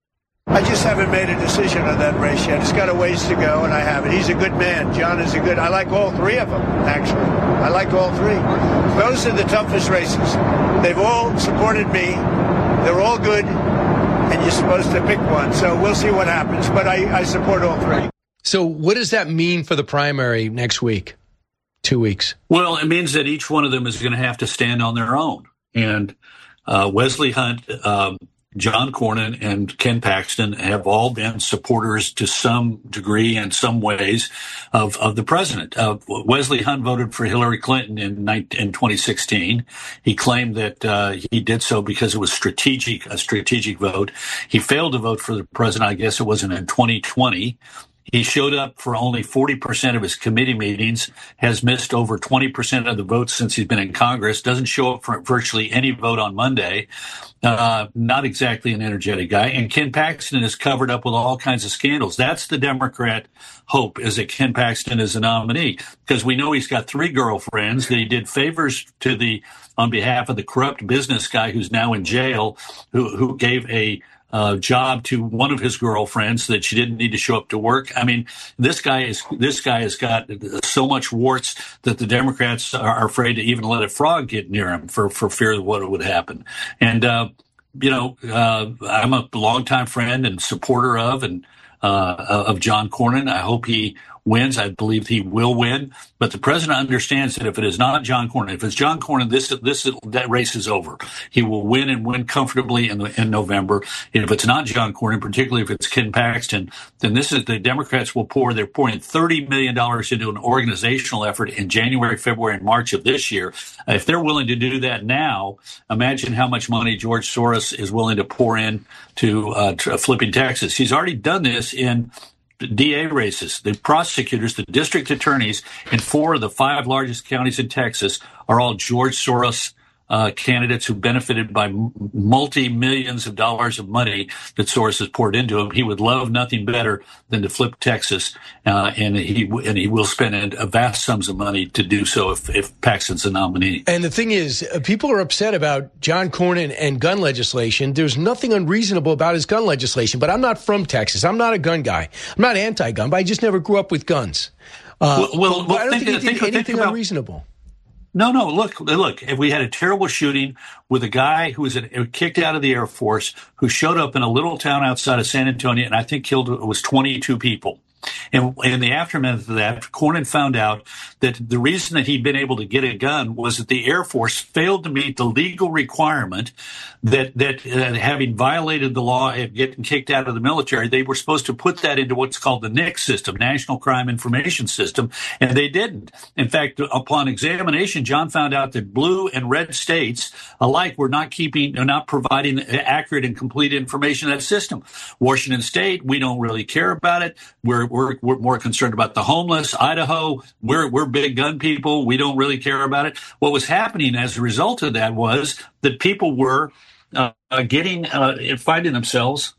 I just haven't made a decision on that race yet. It's got a ways to go, and I haven't. He's a good man. John is a good. I like all three of them, actually. I like all three. Those are the toughest races. They've all supported me. They're all good, and you're supposed to pick one. So we'll see what happens, but I, I support all three. So what does that mean for the primary next week, two weeks? Well, it means that each one of them is going to have to stand on their own. And uh, Wesley Hunt, um, John Cornyn and Ken Paxton have all been supporters to some degree and some ways of, of the president. Uh, Wesley Hunt voted for Hillary Clinton in, in twenty sixteen. He claimed that uh, he did so because it was strategic, a strategic vote. He failed to vote for the president. I guess it wasn't in twenty twenty. He showed up for only forty percent of his committee meetings, has missed over twenty percent of the votes since he's been in Congress, doesn't show up for virtually any vote on Monday. Uh, not exactly an energetic guy. And Ken Paxton is covered up with all kinds of scandals. That's the Democrat hope, is that Ken Paxton is a nominee, because we know he's got three girlfriends, that he did favors to the, on behalf of the corrupt business guy who's now in jail, who, who gave a Uh, job to one of his girlfriends so that she didn't need to show up to work. I mean, this guy is this guy has got so much warts that the Democrats are afraid to even let a frog get near him for, for fear of what would happen. And, uh, you know, uh, I'm a longtime friend and supporter of and uh, of John Cornyn. I hope he wins. I believe he will win. But the president understands that if it is not John Cornyn, if it's John Cornyn, this this that race is over. He will win and win comfortably in in November. And if it's not John Cornyn, particularly if it's Ken Paxton, then this is the Democrats will pour. They're pouring thirty million dollars into an organizational effort in January, February, and March of this year. If they're willing to do that now, imagine how much money George Soros is willing to pour in to, uh, to flipping Texas. He's already done this in D A races. The prosecutors, the district attorneys in four of the five largest counties in Texas are all George Soros uh, candidates who benefited by multi-millions of dollars of money that Soros has poured into him. He would love nothing better than to flip Texas, uh, and he and he will spend a vast sums of money to do so if, if Paxton's a nominee. And the thing is, people are upset about John Cornyn and gun legislation. There's nothing unreasonable about his gun legislation, but I'm not from Texas. I'm not a gun guy. I'm not anti-gun, but I just never grew up with guns. Uh, well, well, well I don't think, think he did think, anything think about, unreasonable. No, no. Look, look. If we had a terrible shooting with a guy who was an, kicked out of the Air Force, who showed up in a little town outside of San Antonio, and I think killed it was twenty-two people. And in the aftermath of that, Cornyn found out that the reason that he'd been able to get a gun was that the Air Force failed to meet the legal requirement that that uh, having violated the law and getting kicked out of the military, they were supposed to put that into what's called the N I C S system, National Crime Information System, and they didn't. In fact, upon examination, John found out that blue and red states alike were not keeping, or not providing accurate and complete information in that system. Washington State, we don't really care about it. We're We're, we're more concerned about the homeless. Idaho, we're we're big gun people. We don't really care about it. What was happening as a result of that was that people were uh, getting uh, finding themselves.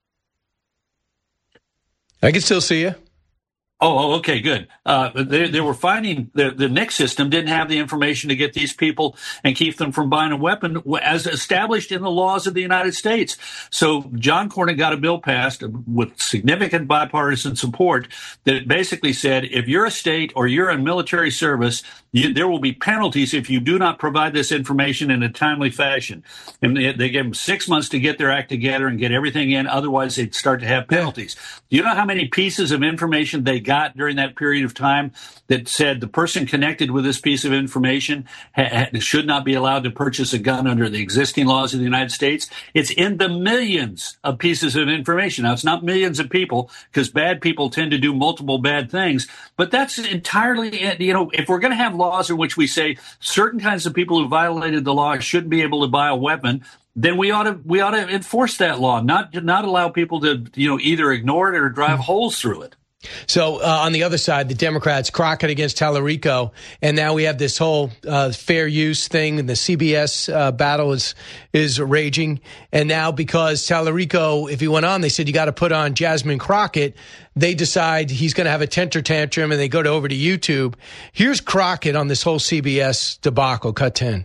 I can still see you. Oh, okay, good. Uh, they, they were finding the, the N I C S system didn't have the information to get these people and keep them from buying a weapon as established in the laws of the United States. So John Cornyn got a bill passed with significant bipartisan support that basically said if you're a state or you're in military service, you, there will be penalties if you do not provide this information in a timely fashion. And they, they gave them six months to get their act together and get everything in. Otherwise, they'd start to have penalties. Do you know how many pieces of information they got during that period of time that said the person connected with this piece of information ha- ha- should not be allowed to purchase a gun under the existing laws of the United States? It's in the millions of pieces of information. Now, it's not millions of people because bad people tend to do multiple bad things, but that's entirely, you know, if we're going to have laws in which we say certain kinds of people who violated the law shouldn't be able to buy a weapon, then we ought to we ought to enforce that law, not not allow people to, you know, either ignore it or drive holes through it. So uh, on the other side, the Democrats, Crockett against Tallarico, and now we have this whole uh, fair use thing, and the C B S uh, battle is is raging. And now because Tallarico, if he went on, they said you got to put on Jasmine Crockett. They decide he's going to have a temper tantrum, and they go to over to YouTube. Here's Crockett on this whole C B S debacle. Cut ten.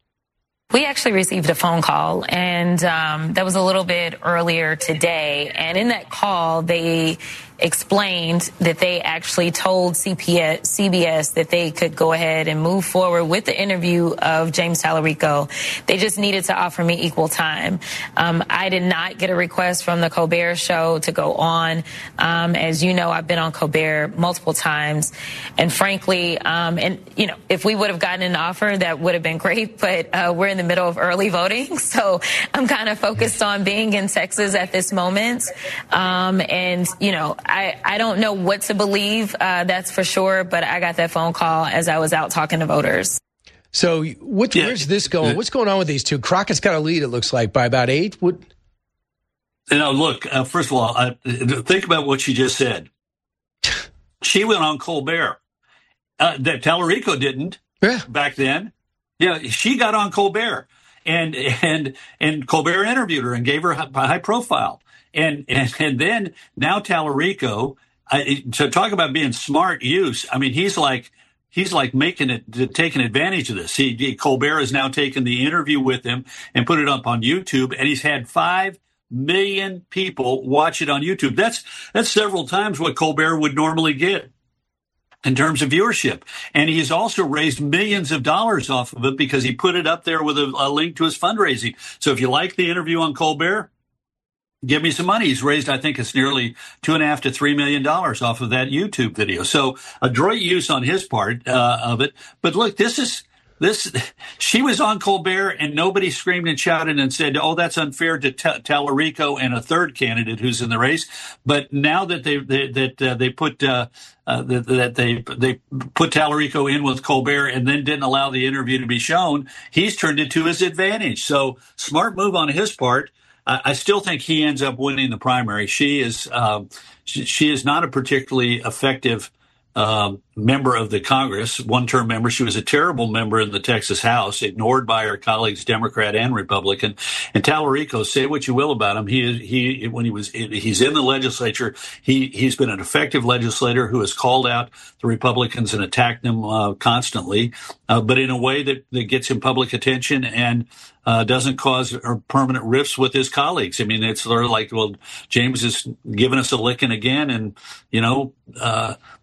We actually received a phone call, and um, that was a little bit earlier today. And in that call, they explained that they actually told C B S that they could go ahead and move forward with the interview of James Tallarico. They just needed to offer me equal time. Um, I did not get a request from the Colbert Show to go on. Um, as you know, I've been on Colbert multiple times. And frankly, um, and you know, if we would have gotten an offer, that would have been great. But uh, we're in the middle of early voting, so I'm kind of focused on being in Texas at this moment. Um, and, you know, I, I don't know what to believe, uh, that's for sure, but I got that phone call as I was out talking to voters. So what, yeah. where's this going? What's going on with these two? Crockett's got a lead, it looks like, by about eight. What? You know, look, uh, first of all, uh, think about what she just said. She went on Colbert. Uh, that Tallarico didn't yeah. back then. Yeah, she got on Colbert, and and and Colbert interviewed her and gave her a high profile. And and, and then now Tallarico, I, to talk about being smart use, I mean, he's like he's like making it, taking advantage of this. He, he Colbert has now taken the interview with him and put it up on YouTube, and he's had five million people watch it on YouTube. That's that's several times what Colbert would normally get in terms of viewership. And he's also raised millions of dollars off of it because he put it up there with a, a link to his fundraising. So if you like the interview on Colbert, give me some money. He's raised, I think it's nearly two and a half to three million dollars off of that YouTube video. So adroit use on his part uh, of it. But look, this is, This, she was on Colbert, and nobody screamed and shouted and said, "Oh, that's unfair to T- Tallarico and a third candidate who's in the race." But now that they, they that uh, they put uh, uh, that, that they they put Tallarico in with Colbert and then didn't allow the interview to be shown, he's turned it to his advantage. So smart move on his part. I, I still think he ends up winning the primary. She is uh, she, she is not a particularly effective Uh, member of the Congress, one-term member. She was a terrible member in the Texas House, ignored by her colleagues, Democrat and Republican. And Tallarico, say what you will about him, he he when he was he's in the legislature, he he's been an effective legislator who has called out the Republicans and attacked them uh, constantly, uh, but in a way that, that gets him public attention and uh, doesn't cause permanent rifts with his colleagues. I mean, it's sort of like, well, James is giving us a licking again, and you know. Uh,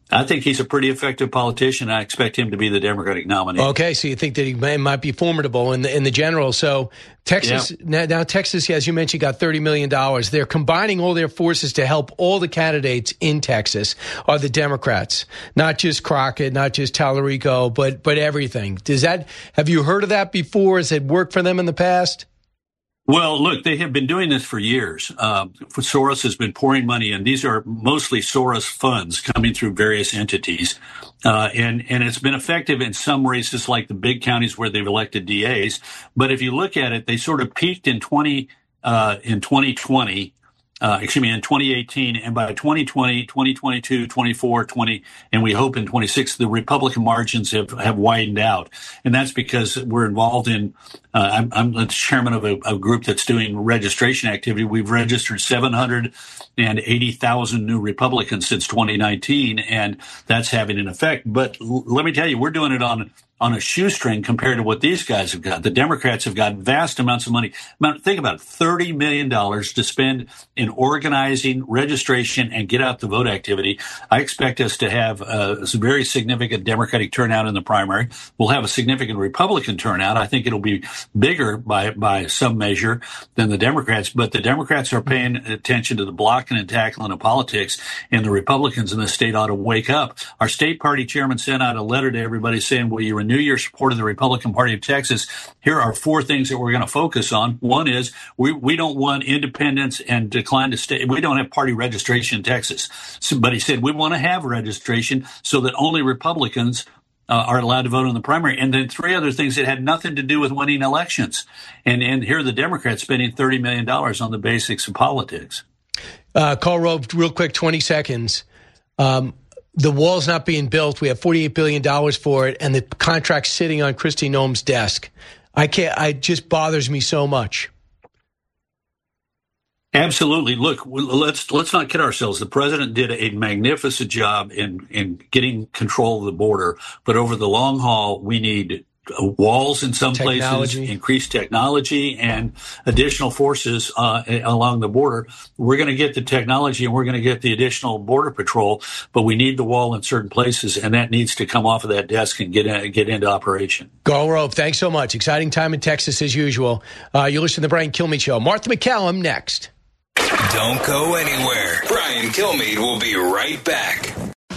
I think he's a pretty effective politician. I expect him to be the Democratic nominee. Okay, so you think that he may, might be formidable in the in the general. So Texas, yeah. now, now Texas, as you mentioned, got thirty million dollars. They're combining all their forces to help all the candidates in Texas are the Democrats, not just Crockett, not just Tallarico, but but everything. Does that, have you heard of that before? Has it worked for them in the past? Well, look, they have been doing this for years. Uh, Soros has been pouring money in. These are mostly Soros funds coming through various entities. Uh, and, and it's been effective in some races like the big counties where they've elected D As. But if you look at it, they sort of peaked in twenty, uh, in twenty twenty. Uh, excuse me, in twenty eighteen, and by twenty twenty, twenty twenty-two, twenty-four, twenty, and we hope in twenty-six, the Republican margins have, have widened out. And that's because we're involved in, uh, I'm, I'm the chairman of a, a group that's doing registration activity. We've registered seven hundred eighty thousand new Republicans since twenty nineteen, and that's having an effect. But l- let me tell you, we're doing it on on a shoestring compared to what these guys have got. The Democrats have got vast amounts of money. Think about it, thirty million dollars to spend in organizing, registration, and get out the vote activity. I expect us to have a very significant Democratic turnout in the primary. We'll have a significant Republican turnout. I think it'll be bigger by, by some measure than the Democrats, but the Democrats are paying attention to the blocking and tackling of politics, and the Republicans in the state ought to wake up. Our state party chairman sent out a letter to everybody saying, will you renew your support of the Republican Party of Texas? Here are four things that we're going to focus on. One is we, we don't want independence and decline to stay. We don't have party registration in Texas. So, but he said we want to have registration so that only Republicans uh, are allowed to vote in the primary. And then three other things that had nothing to do with winning elections. And, and here are the Democrats spending thirty million dollars on the basics of politics. Uh, Karl Rove, real quick, twenty seconds. Um, The wall's not being built. We have forty-eight billion dollars for it, and the contract's sitting on Kristi Noem's desk. I can't. It just bothers me so much. Absolutely. Look, let's let's not kid ourselves. The president did a magnificent job in in getting control of the border, but over the long haul, we need walls in some technology. places, increased technology, and additional forces uh, along the border. We're going to get the technology and we're going to get the additional border patrol, but we need the wall in certain places, and that needs to come off of that desk and get in, get into operation. Karl Rove, thanks so much. Exciting time in Texas as usual. Uh, you listen to the Brian Kilmeade Show. Martha MacCallum next. Don't go anywhere. Brian Kilmeade will be right back.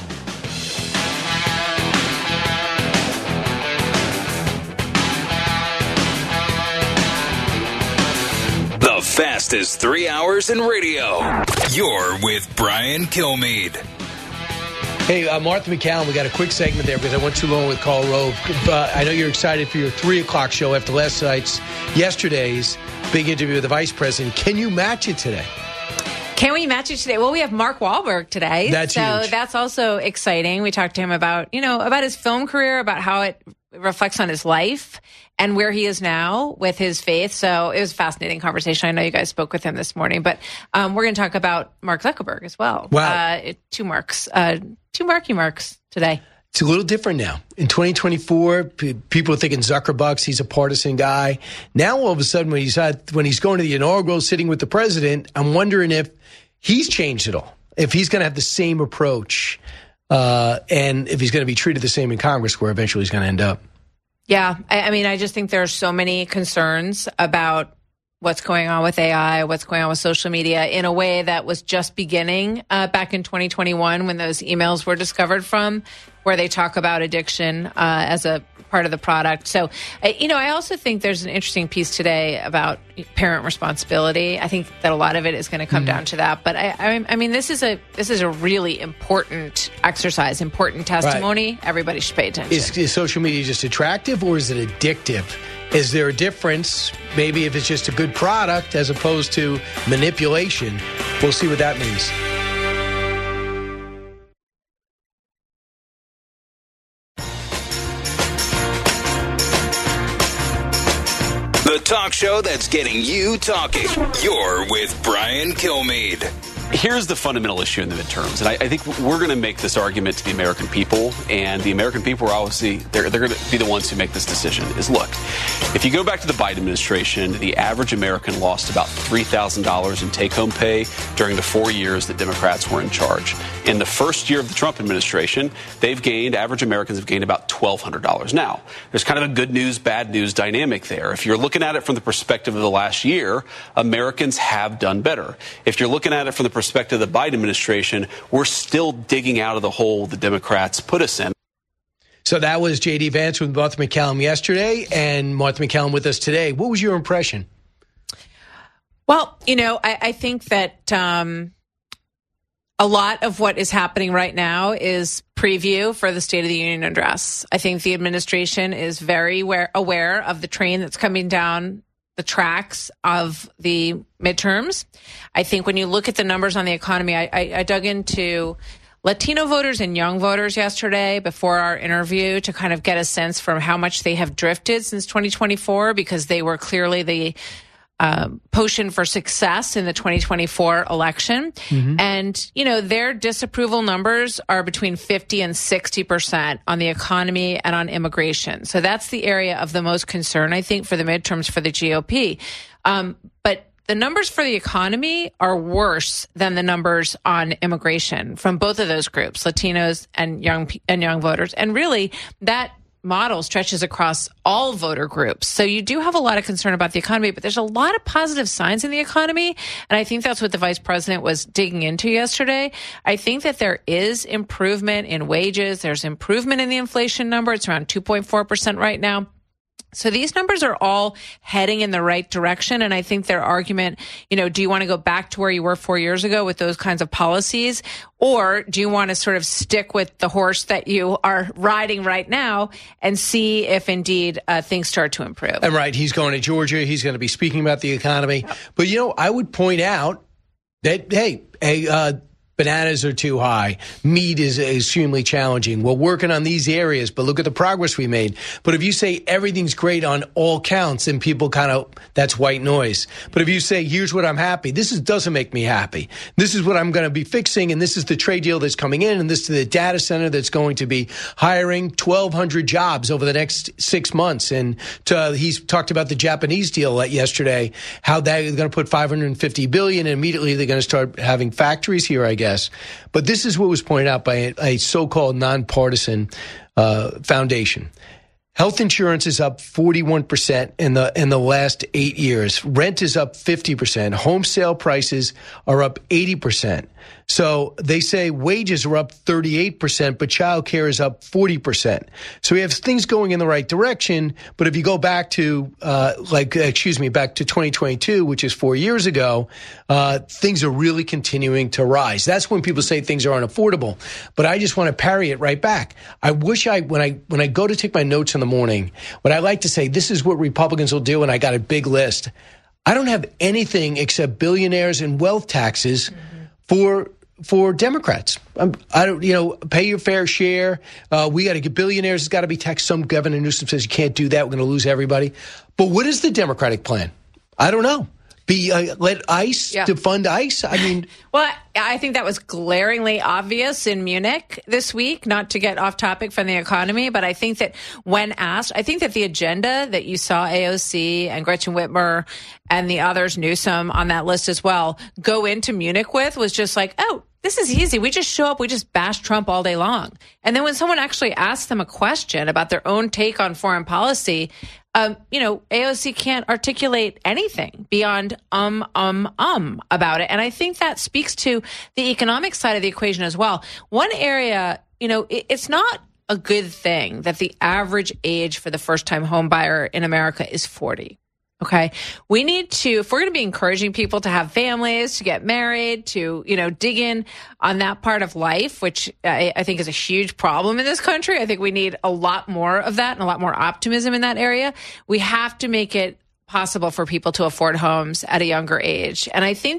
The fastest three hours in radio. You're with Brian Kilmeade. Hey, uh, Martha MacCallum, we got a quick segment there because I went too long with Karl Rove. Uh, I know you're excited for your three o'clock show after last night's, yesterday's big interview with the vice president. Can you match it today? Can we match it today? Well, we have Mark Wahlberg today. That's so huge. That's also exciting. We talked to him about, you know, about his film career, about how it reflects on his life and where he is now with his faith. So it was a fascinating conversation. I know you guys spoke with him this morning, but um, we're going to talk about Mark Zuckerberg as well. Wow. Uh, two marks, uh, two Marky Marks today. It's a little different now. In twenty twenty-four, p- people are thinking Zuckerbucks, he's a partisan guy. Now, all of a sudden, when he's at, when he's going to the inaugural sitting with the president, I'm wondering if he's changed it all, if he's going to have the same approach, uh, and if he's going to be treated the same in Congress, where eventually he's going to end up. Yeah, I, I mean, I just think there are so many concerns about what's going on with A I, what's going on with social media in a way that was just beginning uh, back in twenty twenty-one when those emails were discovered from, where they talk about addiction uh, as a part of the product. So, uh, you know, I also think there's an interesting piece today about parent responsibility. I think that a lot of it is going to come mm-hmm. down to that. But I, I, I mean, this is a this is a really important exercise, important testimony. Right. Everybody should pay attention. Is, is social media just attractive or is it addictive? Is there a difference? Maybe if it's just a good product as opposed to manipulation. We'll see what that means. The talk show that's getting you talking. You're with Brian Kilmeade. Here's the fundamental issue in the midterms, and I, I think we're going to make this argument to the American people, and the American people are obviously, they're, they're going to be the ones who make this decision, is look, if you go back to the Biden administration, the average American lost about three thousand dollars in take-home pay during the four years that Democrats were in charge. In the first year of the Trump administration, they've gained, average Americans have gained about twelve hundred dollars. Now, there's kind of a good news, bad news dynamic there. If you're looking at it from the perspective of the last year, Americans have done better. If you're looking at it from the perspective of the Biden administration, we're still digging out of the hole the Democrats put us in. So that was J D Vance with Martha MacCallum yesterday and Martha MacCallum with us today. What was your impression? Well, you know, I, I think that um, a lot of what is happening right now is preview for the State of the Union address. I think the administration is very aware, aware of the train that's coming down the tracks of the midterms. I think when you look at the numbers on the economy, I, I, I dug into Latino voters and young voters yesterday before our interview to kind of get a sense from how much they have drifted since twenty twenty-four, because they were clearly the uh, potion for success in the twenty twenty-four election. Mm-hmm. And, you know, their disapproval numbers are between fifty and sixty percent on the economy and on immigration. So that's the area of the most concern, I think, for the midterms for the G O P. Um, but the numbers for the economy are worse than the numbers on immigration from both of those groups, Latinos and young and young voters. And really, that model stretches across all voter groups. So you do have a lot of concern about the economy, but there's a lot of positive signs in the economy. And I think that's what the vice president was digging into yesterday. I think that there is improvement in wages. There's improvement in the inflation number. It's around two point four percent right now. So these numbers are all heading in the right direction. And I think their argument, you know, do you want to go back to where you were four years ago with those kinds of policies? Or do you want to sort of stick with the horse that you are riding right now and see if indeed uh, things start to improve? And right, he's going to Georgia. He's going to be speaking about the economy. Yep. But, you know, I would point out that, hey, hey, uh, bananas are too high. Meat is extremely challenging. We're working on these areas, but look at the progress we made. But if you say everything's great on all counts, then people kind of, that's white noise. But if you say, here's what I'm happy, this is, doesn't make me happy. This is what I'm going to be fixing, and this is the trade deal that's coming in, and this is the data center that's going to be hiring twelve hundred jobs over the next six months. And to, he's talked about the Japanese deal yesterday, how they're going to put five hundred fifty billion dollars, and immediately they're going to start having factories here, I guess. But this is what was pointed out by a, a so-called nonpartisan uh, foundation. Health insurance is up forty-one percent in the in the last eight years. Rent is up fifty percent. Home sale prices are up eighty percent. So they say wages are up thirty-eight percent, but child care is up forty percent. So we have things going in the right direction. But if you go back to, uh, like, excuse me, back to twenty twenty-two, which is four years ago, uh, things are really continuing to rise. That's when people say things are unaffordable. But I just want to parry it right back. I wish I, when I, when I go to take my notes in the morning, what I like to say, this is what Republicans will do, and I got a big list. I don't have anything except billionaires and wealth taxes mm-hmm. for for Democrats. Um, I don't, you know, pay your fair share. Uh, we got to get billionaires. It's got to be taxed. Some Governor Newsom says you can't do that. We're going to lose everybody. But what is the Democratic plan? I don't know. Be uh, let ICE yeah. to fund ICE. I mean, well, I think that was glaringly obvious in Munich this week. Not to get off topic from the economy, but I think that when asked, I think that the agenda that you saw A O C and Gretchen Whitmer and the others, Newsom on that list as well, go into Munich with was just like, oh, this is easy. We just show up. We just bash Trump all day long. And then when someone actually asks them a question about their own take on foreign policy, um, you know, A O C can't articulate anything beyond um, um, um about it. And I think that speaks to the economic side of the equation as well. One area, you know, it, it's not a good thing that the average age for the first-time home buyer in America is forty. Okay. We need to, if we're going to be encouraging people to have families, to get married, to, you know, dig in on that part of life, which I, I think is a huge problem in this country. I think we need a lot more of that and a lot more optimism in that area. We have to make it possible for people to afford homes at a younger age. And I think that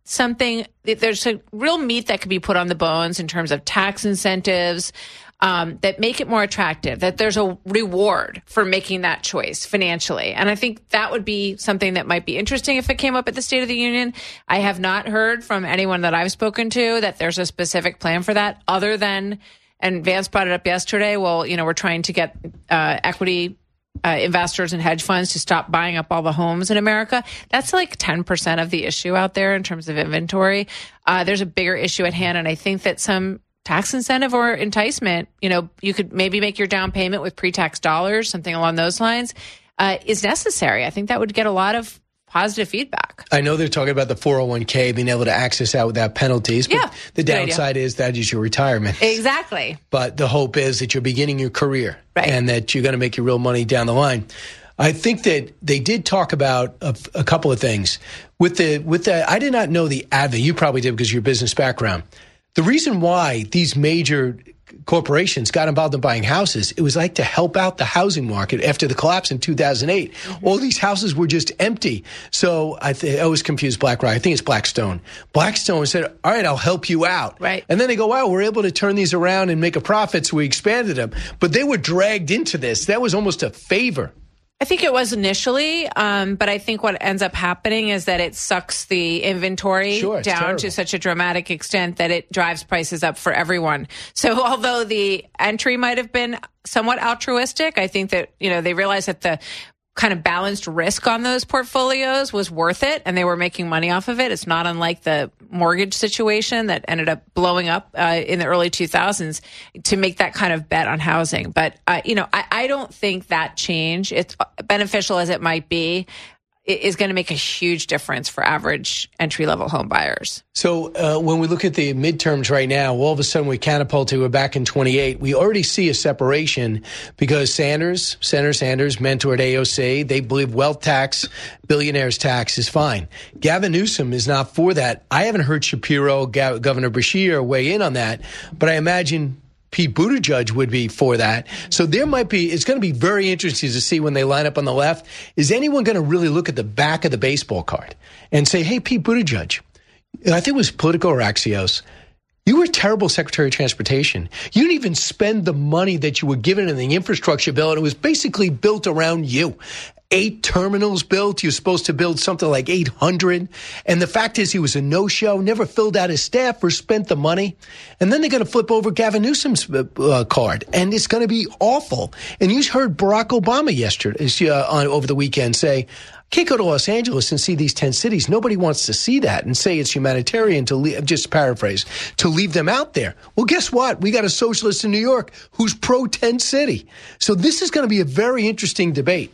something, there's a real meat that could be put on the bones in terms of tax incentives um, that make it more attractive, that there's a reward for making that choice financially. And I think that would be something that might be interesting if it came up at the State of the Union. I have not heard from anyone that I've spoken to that there's a specific plan for that other than, and Vance brought it up yesterday, well, you know, we're trying to get uh, equity Uh, investors and hedge funds to stop buying up all the homes in America. That's like ten percent of the issue out there in terms of inventory. Uh, there's a bigger issue at hand, and I think that some tax incentive or enticement, you know, you could maybe make your down payment with pre-tax dollars, something along those lines, uh, is necessary. I think that would get a lot of positive feedback. I know they're talking about the four oh one k being able to access that without penalties, but yeah, the downside is that is your retirement. Exactly. But the hope is that you're beginning your career right. and that you're going to make your real money down the line. I think that they did talk about a, a couple of things. With the with the, I did not know the advent. You probably did because of your business background. The reason why these major corporations got involved in buying houses, it was like to help out the housing market after the collapse in two thousand eight. Mm-hmm. All these houses were just empty. So I, th- I always confuse BlackRock. I think it's Blackstone. Blackstone said, all right, I'll help you out. Right. And then they go, wow, we're able to turn these around and make a profit, so we expanded them. But they were dragged into this. That was almost a favor. I think it was initially, um, but I think what ends up happening is that it sucks the inventory sure, down terrible. to such a dramatic extent that it drives prices up for everyone. So although the entry might have been somewhat altruistic, I think that, you know, they realized that the kind of balanced risk on those portfolios was worth it, and they were making money off of it. It's not unlike the mortgage situation that ended up blowing up uh, in the early two thousands to make that kind of bet on housing. But, uh, you know, I, I don't think that change, it's beneficial as it might be, is going to make a huge difference for average entry-level home buyers. So uh, when we look at the midterms right now, all of a sudden we catapult to we're back in twenty-eight. We already see a separation because Sanders, Senator Sanders, mentored A O C. They believe wealth tax, billionaires tax is fine. Gavin Newsom is not for that. I haven't heard Shapiro, Gav- Governor Beshear weigh in on that, but I imagine Pete Buttigieg would be for that. So there might be, it's going to be very interesting to see when they line up on the left. Is anyone going to really look at the back of the baseball card and say, hey, Pete Buttigieg, I think it was Politico or Axios, you were a terrible Secretary of Transportation. You didn't even spend the money that you were given in the infrastructure bill, and it was basically built around you. Eight terminals built. You're supposed to build something like eight hundred. And the fact is he was a no-show, never filled out his staff or spent the money. And then they're going to flip over Gavin Newsom's uh, card, and it's going to be awful. And you heard Barack Obama yesterday, uh, on, over the weekend say, can't go to Los Angeles and see these ten cities. Nobody wants to see that and say it's humanitarian to leave, just paraphrase, to leave them out there. Well, guess what? We got a socialist in New York who's pro-tent city. So this is going to be a very interesting debate.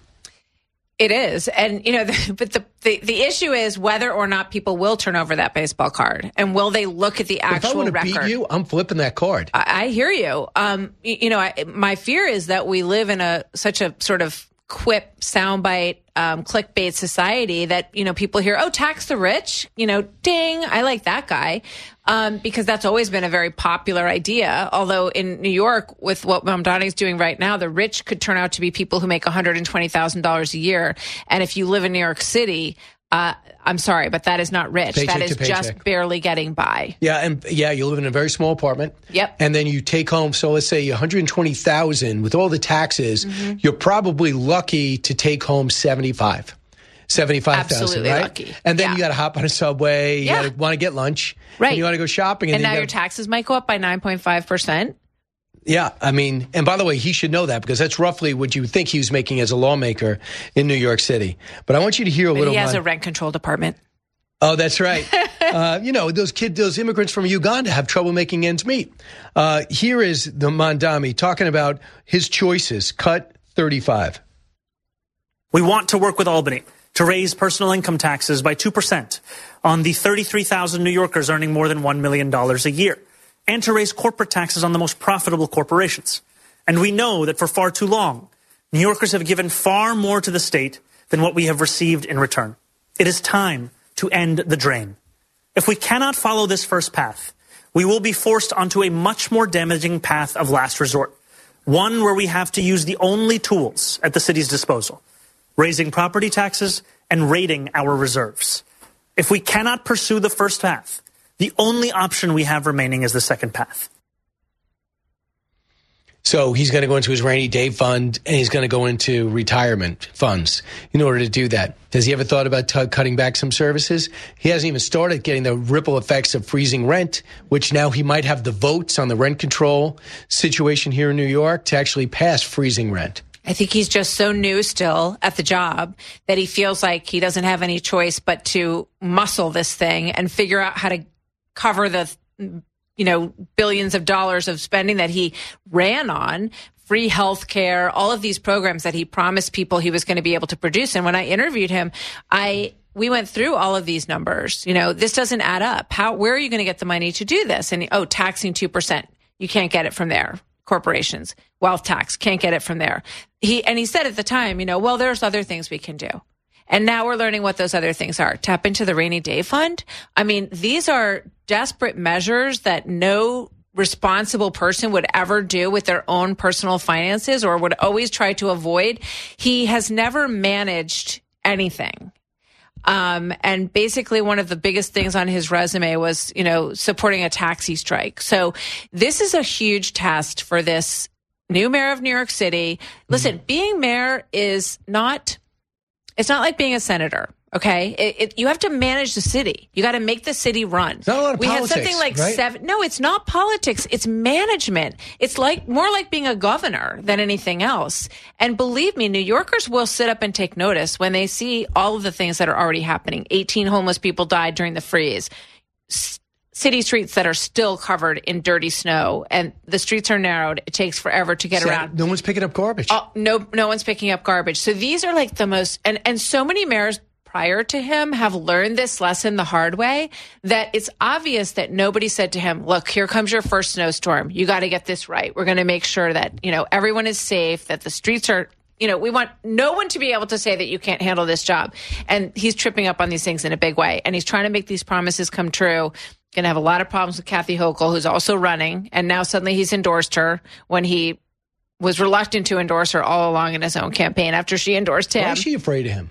It is. And, you know, the, but the, the, the issue is whether or not people will turn over that baseball card, and will they look at the actual if I want to record. beat you, I'm flipping that card. I, I hear you. Um, you, you know, I, my fear is that we live in a such a sort of quip, soundbite, um, clickbait society that, you know, people hear, oh, tax the rich, you know, ding, I like that guy. Um, because that's always been a very popular idea. Although in New York, with what Mamdani is doing right now, the rich could turn out to be people who make one hundred twenty thousand dollars a year. And if you live in New York City, uh, I'm sorry, but that is not rich. Paycheck that is to paycheck. just barely getting by. Yeah, and yeah, you live in a very small apartment. Yep. And then you take home, so let's say one hundred twenty thousand dollars with all the taxes, mm-hmm. you're probably lucky to take home seventy-five. seventy-five thousand, right? Lucky. And then yeah. you got to hop on a subway, you yeah. got to want to get lunch, right? And you want to go shopping. And, and then now you your gotta, taxes might go up by nine point five percent. Yeah, I mean, and by the way, he should know that because that's roughly what you would think he was making as a lawmaker in New York City. But I want you to hear a but little. He has mon- a rent-controlled apartment. Oh, that's right. uh, you know, those kids, those immigrants from Uganda have trouble making ends meet. Uh, here is the Mamdani talking about his choices. Cut thirty-five. We want to work with Albany to raise personal income taxes by two percent on the thirty-three thousand New Yorkers earning more than one million dollars a year, and to raise corporate taxes on the most profitable corporations. And we know that for far too long, New Yorkers have given far more to the state than what we have received in return. It is time to end the drain. If we cannot follow this first path, we will be forced onto a much more damaging path of last resort, one where we have to use the only tools at the city's disposal: raising property taxes and raiding our reserves. If we cannot pursue the first path, the only option we have remaining is the second path. So he's going to go into his rainy day fund, and he's going to go into retirement funds in order to do that. Has he ever thought about t- cutting back some services? He hasn't even started getting the ripple effects of freezing rent, which now he might have the votes on the rent control situation here in New York to actually pass freezing rent. I think he's just so new still at the job that he feels like he doesn't have any choice but to muscle this thing and figure out how to cover the, you know, billions of dollars of spending that he ran on, free health care, all of these programs that he promised people he was going to be able to produce. And when I interviewed him, I we went through all of these numbers. You know, this doesn't add up. How, where are you going to get the money to do this? And, oh, taxing two percent. You can't get it from there. Corporations, wealth tax, can't get it from there. He and he said at the time, you know, well, there's other things we can do. And now we're learning what those other things are. Tap into the rainy day fund. I mean, these are desperate measures that no responsible person would ever do with their own personal finances or would always try to avoid. He has never managed anything. Um, and basically one of the biggest things on his resume was, you know, supporting a taxi strike. So this is a huge test for this new mayor of New York City. Listen, mm-hmm. being mayor is not, it's not like being a senator. Okay, it, it, you have to manage the city. You got to make the city run. It's not a lot of we politics, had something like right? seven. No, it's not politics. It's management. It's like more like being a governor than anything else. And believe me, New Yorkers will sit up and take notice when they see all of the things that are already happening. eighteen homeless people died during the freeze. S- city streets that are still covered in dirty snow, and the streets are narrowed. It takes forever to get so around. No one's picking up garbage. Uh, no, no one's picking up garbage. So these are like the most, and and so many mayors prior to him have learned this lesson the hard way, that it's obvious that nobody said to him, look, here comes your first snowstorm. You got to get this right. We're going to make sure that, you know, everyone is safe, that the streets are, you know, we want no one to be able to say that you can't handle this job. And he's tripping up on these things in a big way. And he's trying to make these promises come true. Going to have a lot of problems with Kathy Hochul, who's also running. And now suddenly he's endorsed her when he was reluctant to endorse her all along in his own campaign after she endorsed him. Why is she afraid of him?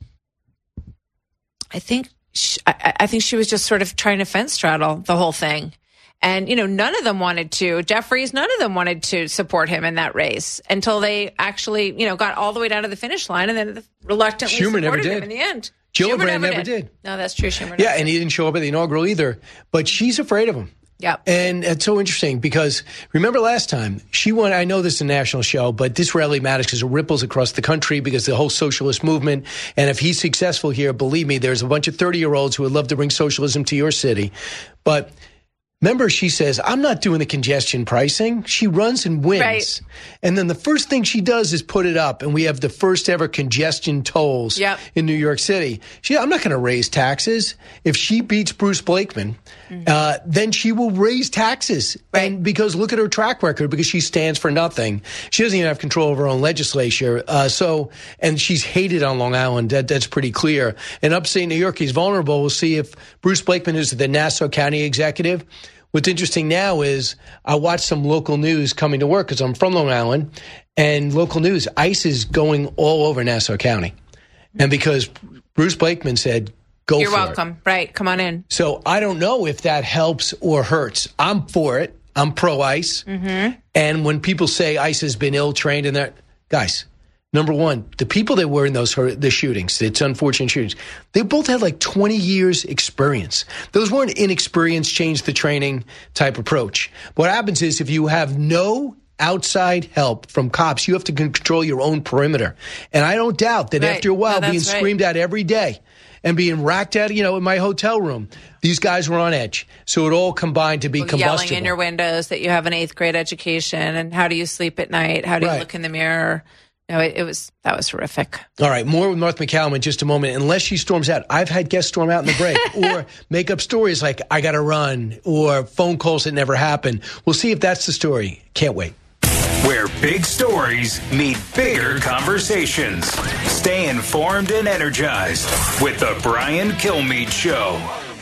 I think she, I, I think she was just sort of trying to fence straddle the whole thing. And, you know, none of them wanted to. Jeffries, none of them wanted to support him in that race until they actually, you know, got all the way down to the finish line and then reluctantly Schumer supported never him did. in the end. Gillibrand Schumer never, never did. did. No, that's true. Schumer Yeah, never and did. he didn't show up at the inaugural either. But she's afraid of him. Yeah. And it's so interesting because remember last time she won, I know this is a national show, but this rarely matters because it ripples across the country because the whole socialist movement. And if he's successful here, believe me, there's a bunch of thirty year olds who would love to bring socialism to your city. But remember, she says, I'm not doing the congestion pricing. She runs and wins. Right. And then the first thing she does is put it up. And we have the first ever congestion tolls yep. in New York City. She, I'm not going to raise taxes. If she beats Bruce Blakeman, mm-hmm. uh, then she will raise taxes. Right. And because look at her track record, because she stands for nothing. She doesn't even have control of her own legislature. Uh, so, and she's hated on Long Island. That, that's pretty clear. In upstate New York, he's vulnerable. We'll see if Bruce Blakeman, who's the Nassau County executive. What's interesting now is I watch some local news coming to work because I'm from Long Island, and local news, ICE is going all over Nassau County. And because Bruce Blakeman said, go You're for welcome. it. You're welcome. Right. Come on in. So I don't know if that helps or hurts. I'm for it. I'm pro-ICE. Mm-hmm. And when people say ICE has been ill-trained and that, guys, number one, the people that were in those the shootings, it's unfortunate shootings, they both had like twenty years experience. Those weren't inexperienced, change the training type approach. What happens is if you have no outside help from cops, you have to control your own perimeter. And I don't doubt that right. after a while, no, being screamed right. at every day and being racked at, you know, in my hotel room, these guys were on edge. So it all combined to be well, combustible. Yelling in your windows that you have an eighth grade education and how do you sleep at night? How do you right. look in the mirror? No, it, it was that was horrific. All right, more with Martha MacCallum in just a moment. Unless she storms out, I've had guests storm out in the break or make up stories like I got to run or phone calls that never happen. We'll see if that's the story. Can't wait. Where big stories meet bigger conversations. Stay informed and energized with the Brian Kilmeade Show.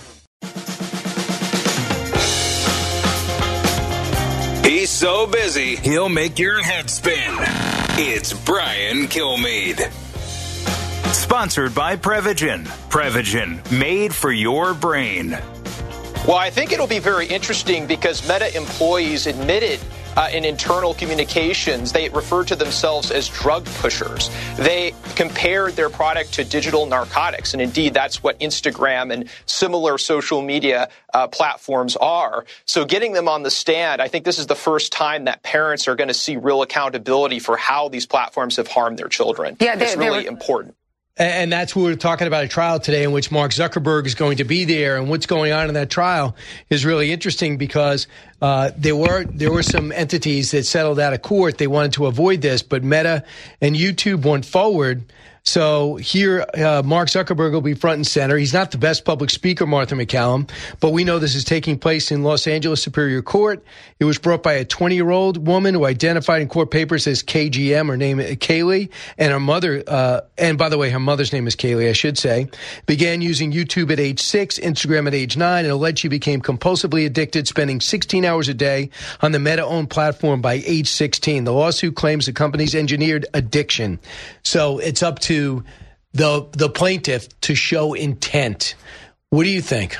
He's so busy, he'll make your head spin. It's Brian Kilmeade. Sponsored by Prevagen. Prevagen, made for your brain. Well, I think it'll be very interesting because Meta employees admitted uh, in internal communications, they referred to themselves as drug pushers. They compared their product to digital narcotics. And indeed, that's what Instagram and similar social media uh, platforms are. So getting them on the stand, I think this is the first time that parents are going to see real accountability for how these platforms have harmed their children. Yeah, they, it's really were- important. And that's what we're talking about, a trial today in which Mark Zuckerberg is going to be there. And what's going on in that trial is really interesting because uh, there were there were some entities that settled out of court. They wanted to avoid this, but Meta and YouTube went forward. So here, uh, Mark Zuckerberg will be front and center. He's not the best public speaker, Martha McCallum, but we know this is taking place in Los Angeles Superior Court. It was brought by a twenty-year-old woman who identified in court papers as K G M, her name is Kaylee, and her mother, uh, and by the way, her mother's name is Kaylee, I should say, began using YouTube at age six, Instagram at age nine, and alleged she became compulsively addicted, spending sixteen hours a day on the Meta-owned platform by age sixteen. The lawsuit claims the company's engineered addiction. So it's up to the the plaintiff to show intent. What do you think?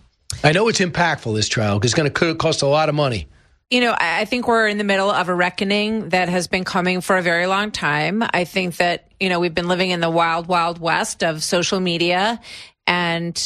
I know it's impactful, this trial, because it's going to cost a lot of money. You know, I think we're in the middle of a reckoning that has been coming for a very long time. I think that, you know, we've been living in the wild, wild west of social media and,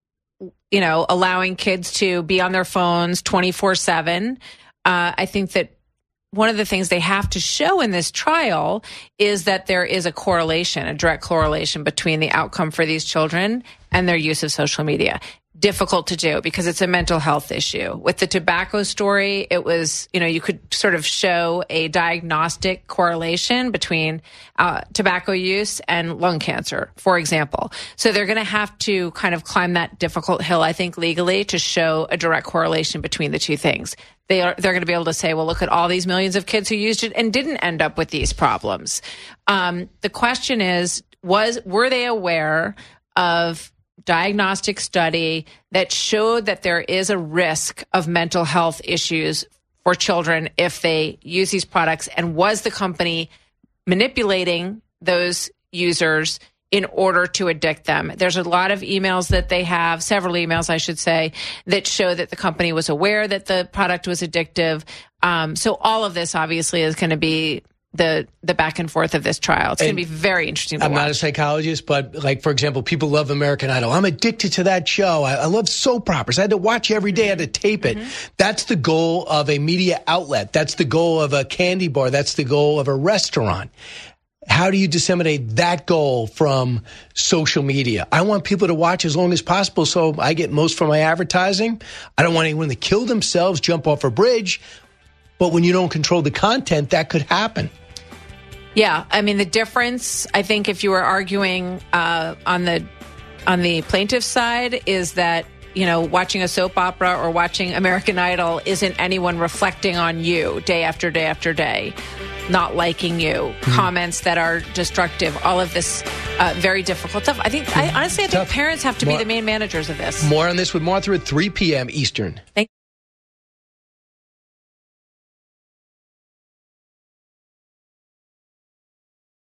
you know, allowing kids to be on their phones twenty-four seven. Uh, I think that one of the things they have to show in this trial is that there is a correlation, a direct correlation between the outcome for these children and their use of social media. Difficult to do because it's a mental health issue. With the tobacco story, it was, you know, you could sort of show a diagnostic correlation between uh, tobacco use and lung cancer, for example. So they're going to have to kind of climb that difficult hill, I think, legally to show a direct correlation between the two things. They are, they're going to be able to say, well, look at all these millions of kids who used it and didn't end up with these problems. Um, the question is, was were they aware of diagnostic study that showed that there is a risk of mental health issues for children if they use these products? And was the company manipulating those users in order to addict them? There's a lot of emails that they have, several emails, I should say, that show that the company was aware that the product was addictive. Um, so all of this obviously is going to be the the back and forth of this trial. It's going to be very interesting to I'm watch. not a psychologist, but like, for example, people love American Idol. I'm addicted to that show. I, I love soap operas. I had to watch every day. I had to tape it. Mm-hmm. That's the goal of a media outlet. That's the goal of a candy bar. That's the goal of a restaurant. How do you disseminate that goal from social media? I want people to watch as long as possible so I get most from my advertising. I don't want anyone to kill themselves, jump off a bridge. But when you don't control the content, that could happen. Yeah, I mean, the difference, I think, if you were arguing uh, on the on the plaintiff's side, is that, you know, watching a soap opera or watching American Idol isn't anyone reflecting on you day after day after day, not liking you, mm-hmm. comments that are destructive, all of this uh, very difficult stuff. I think, I honestly, I think Tough. parents have to More, be the main managers of this. More on this with Martha at three p.m. Eastern. Thank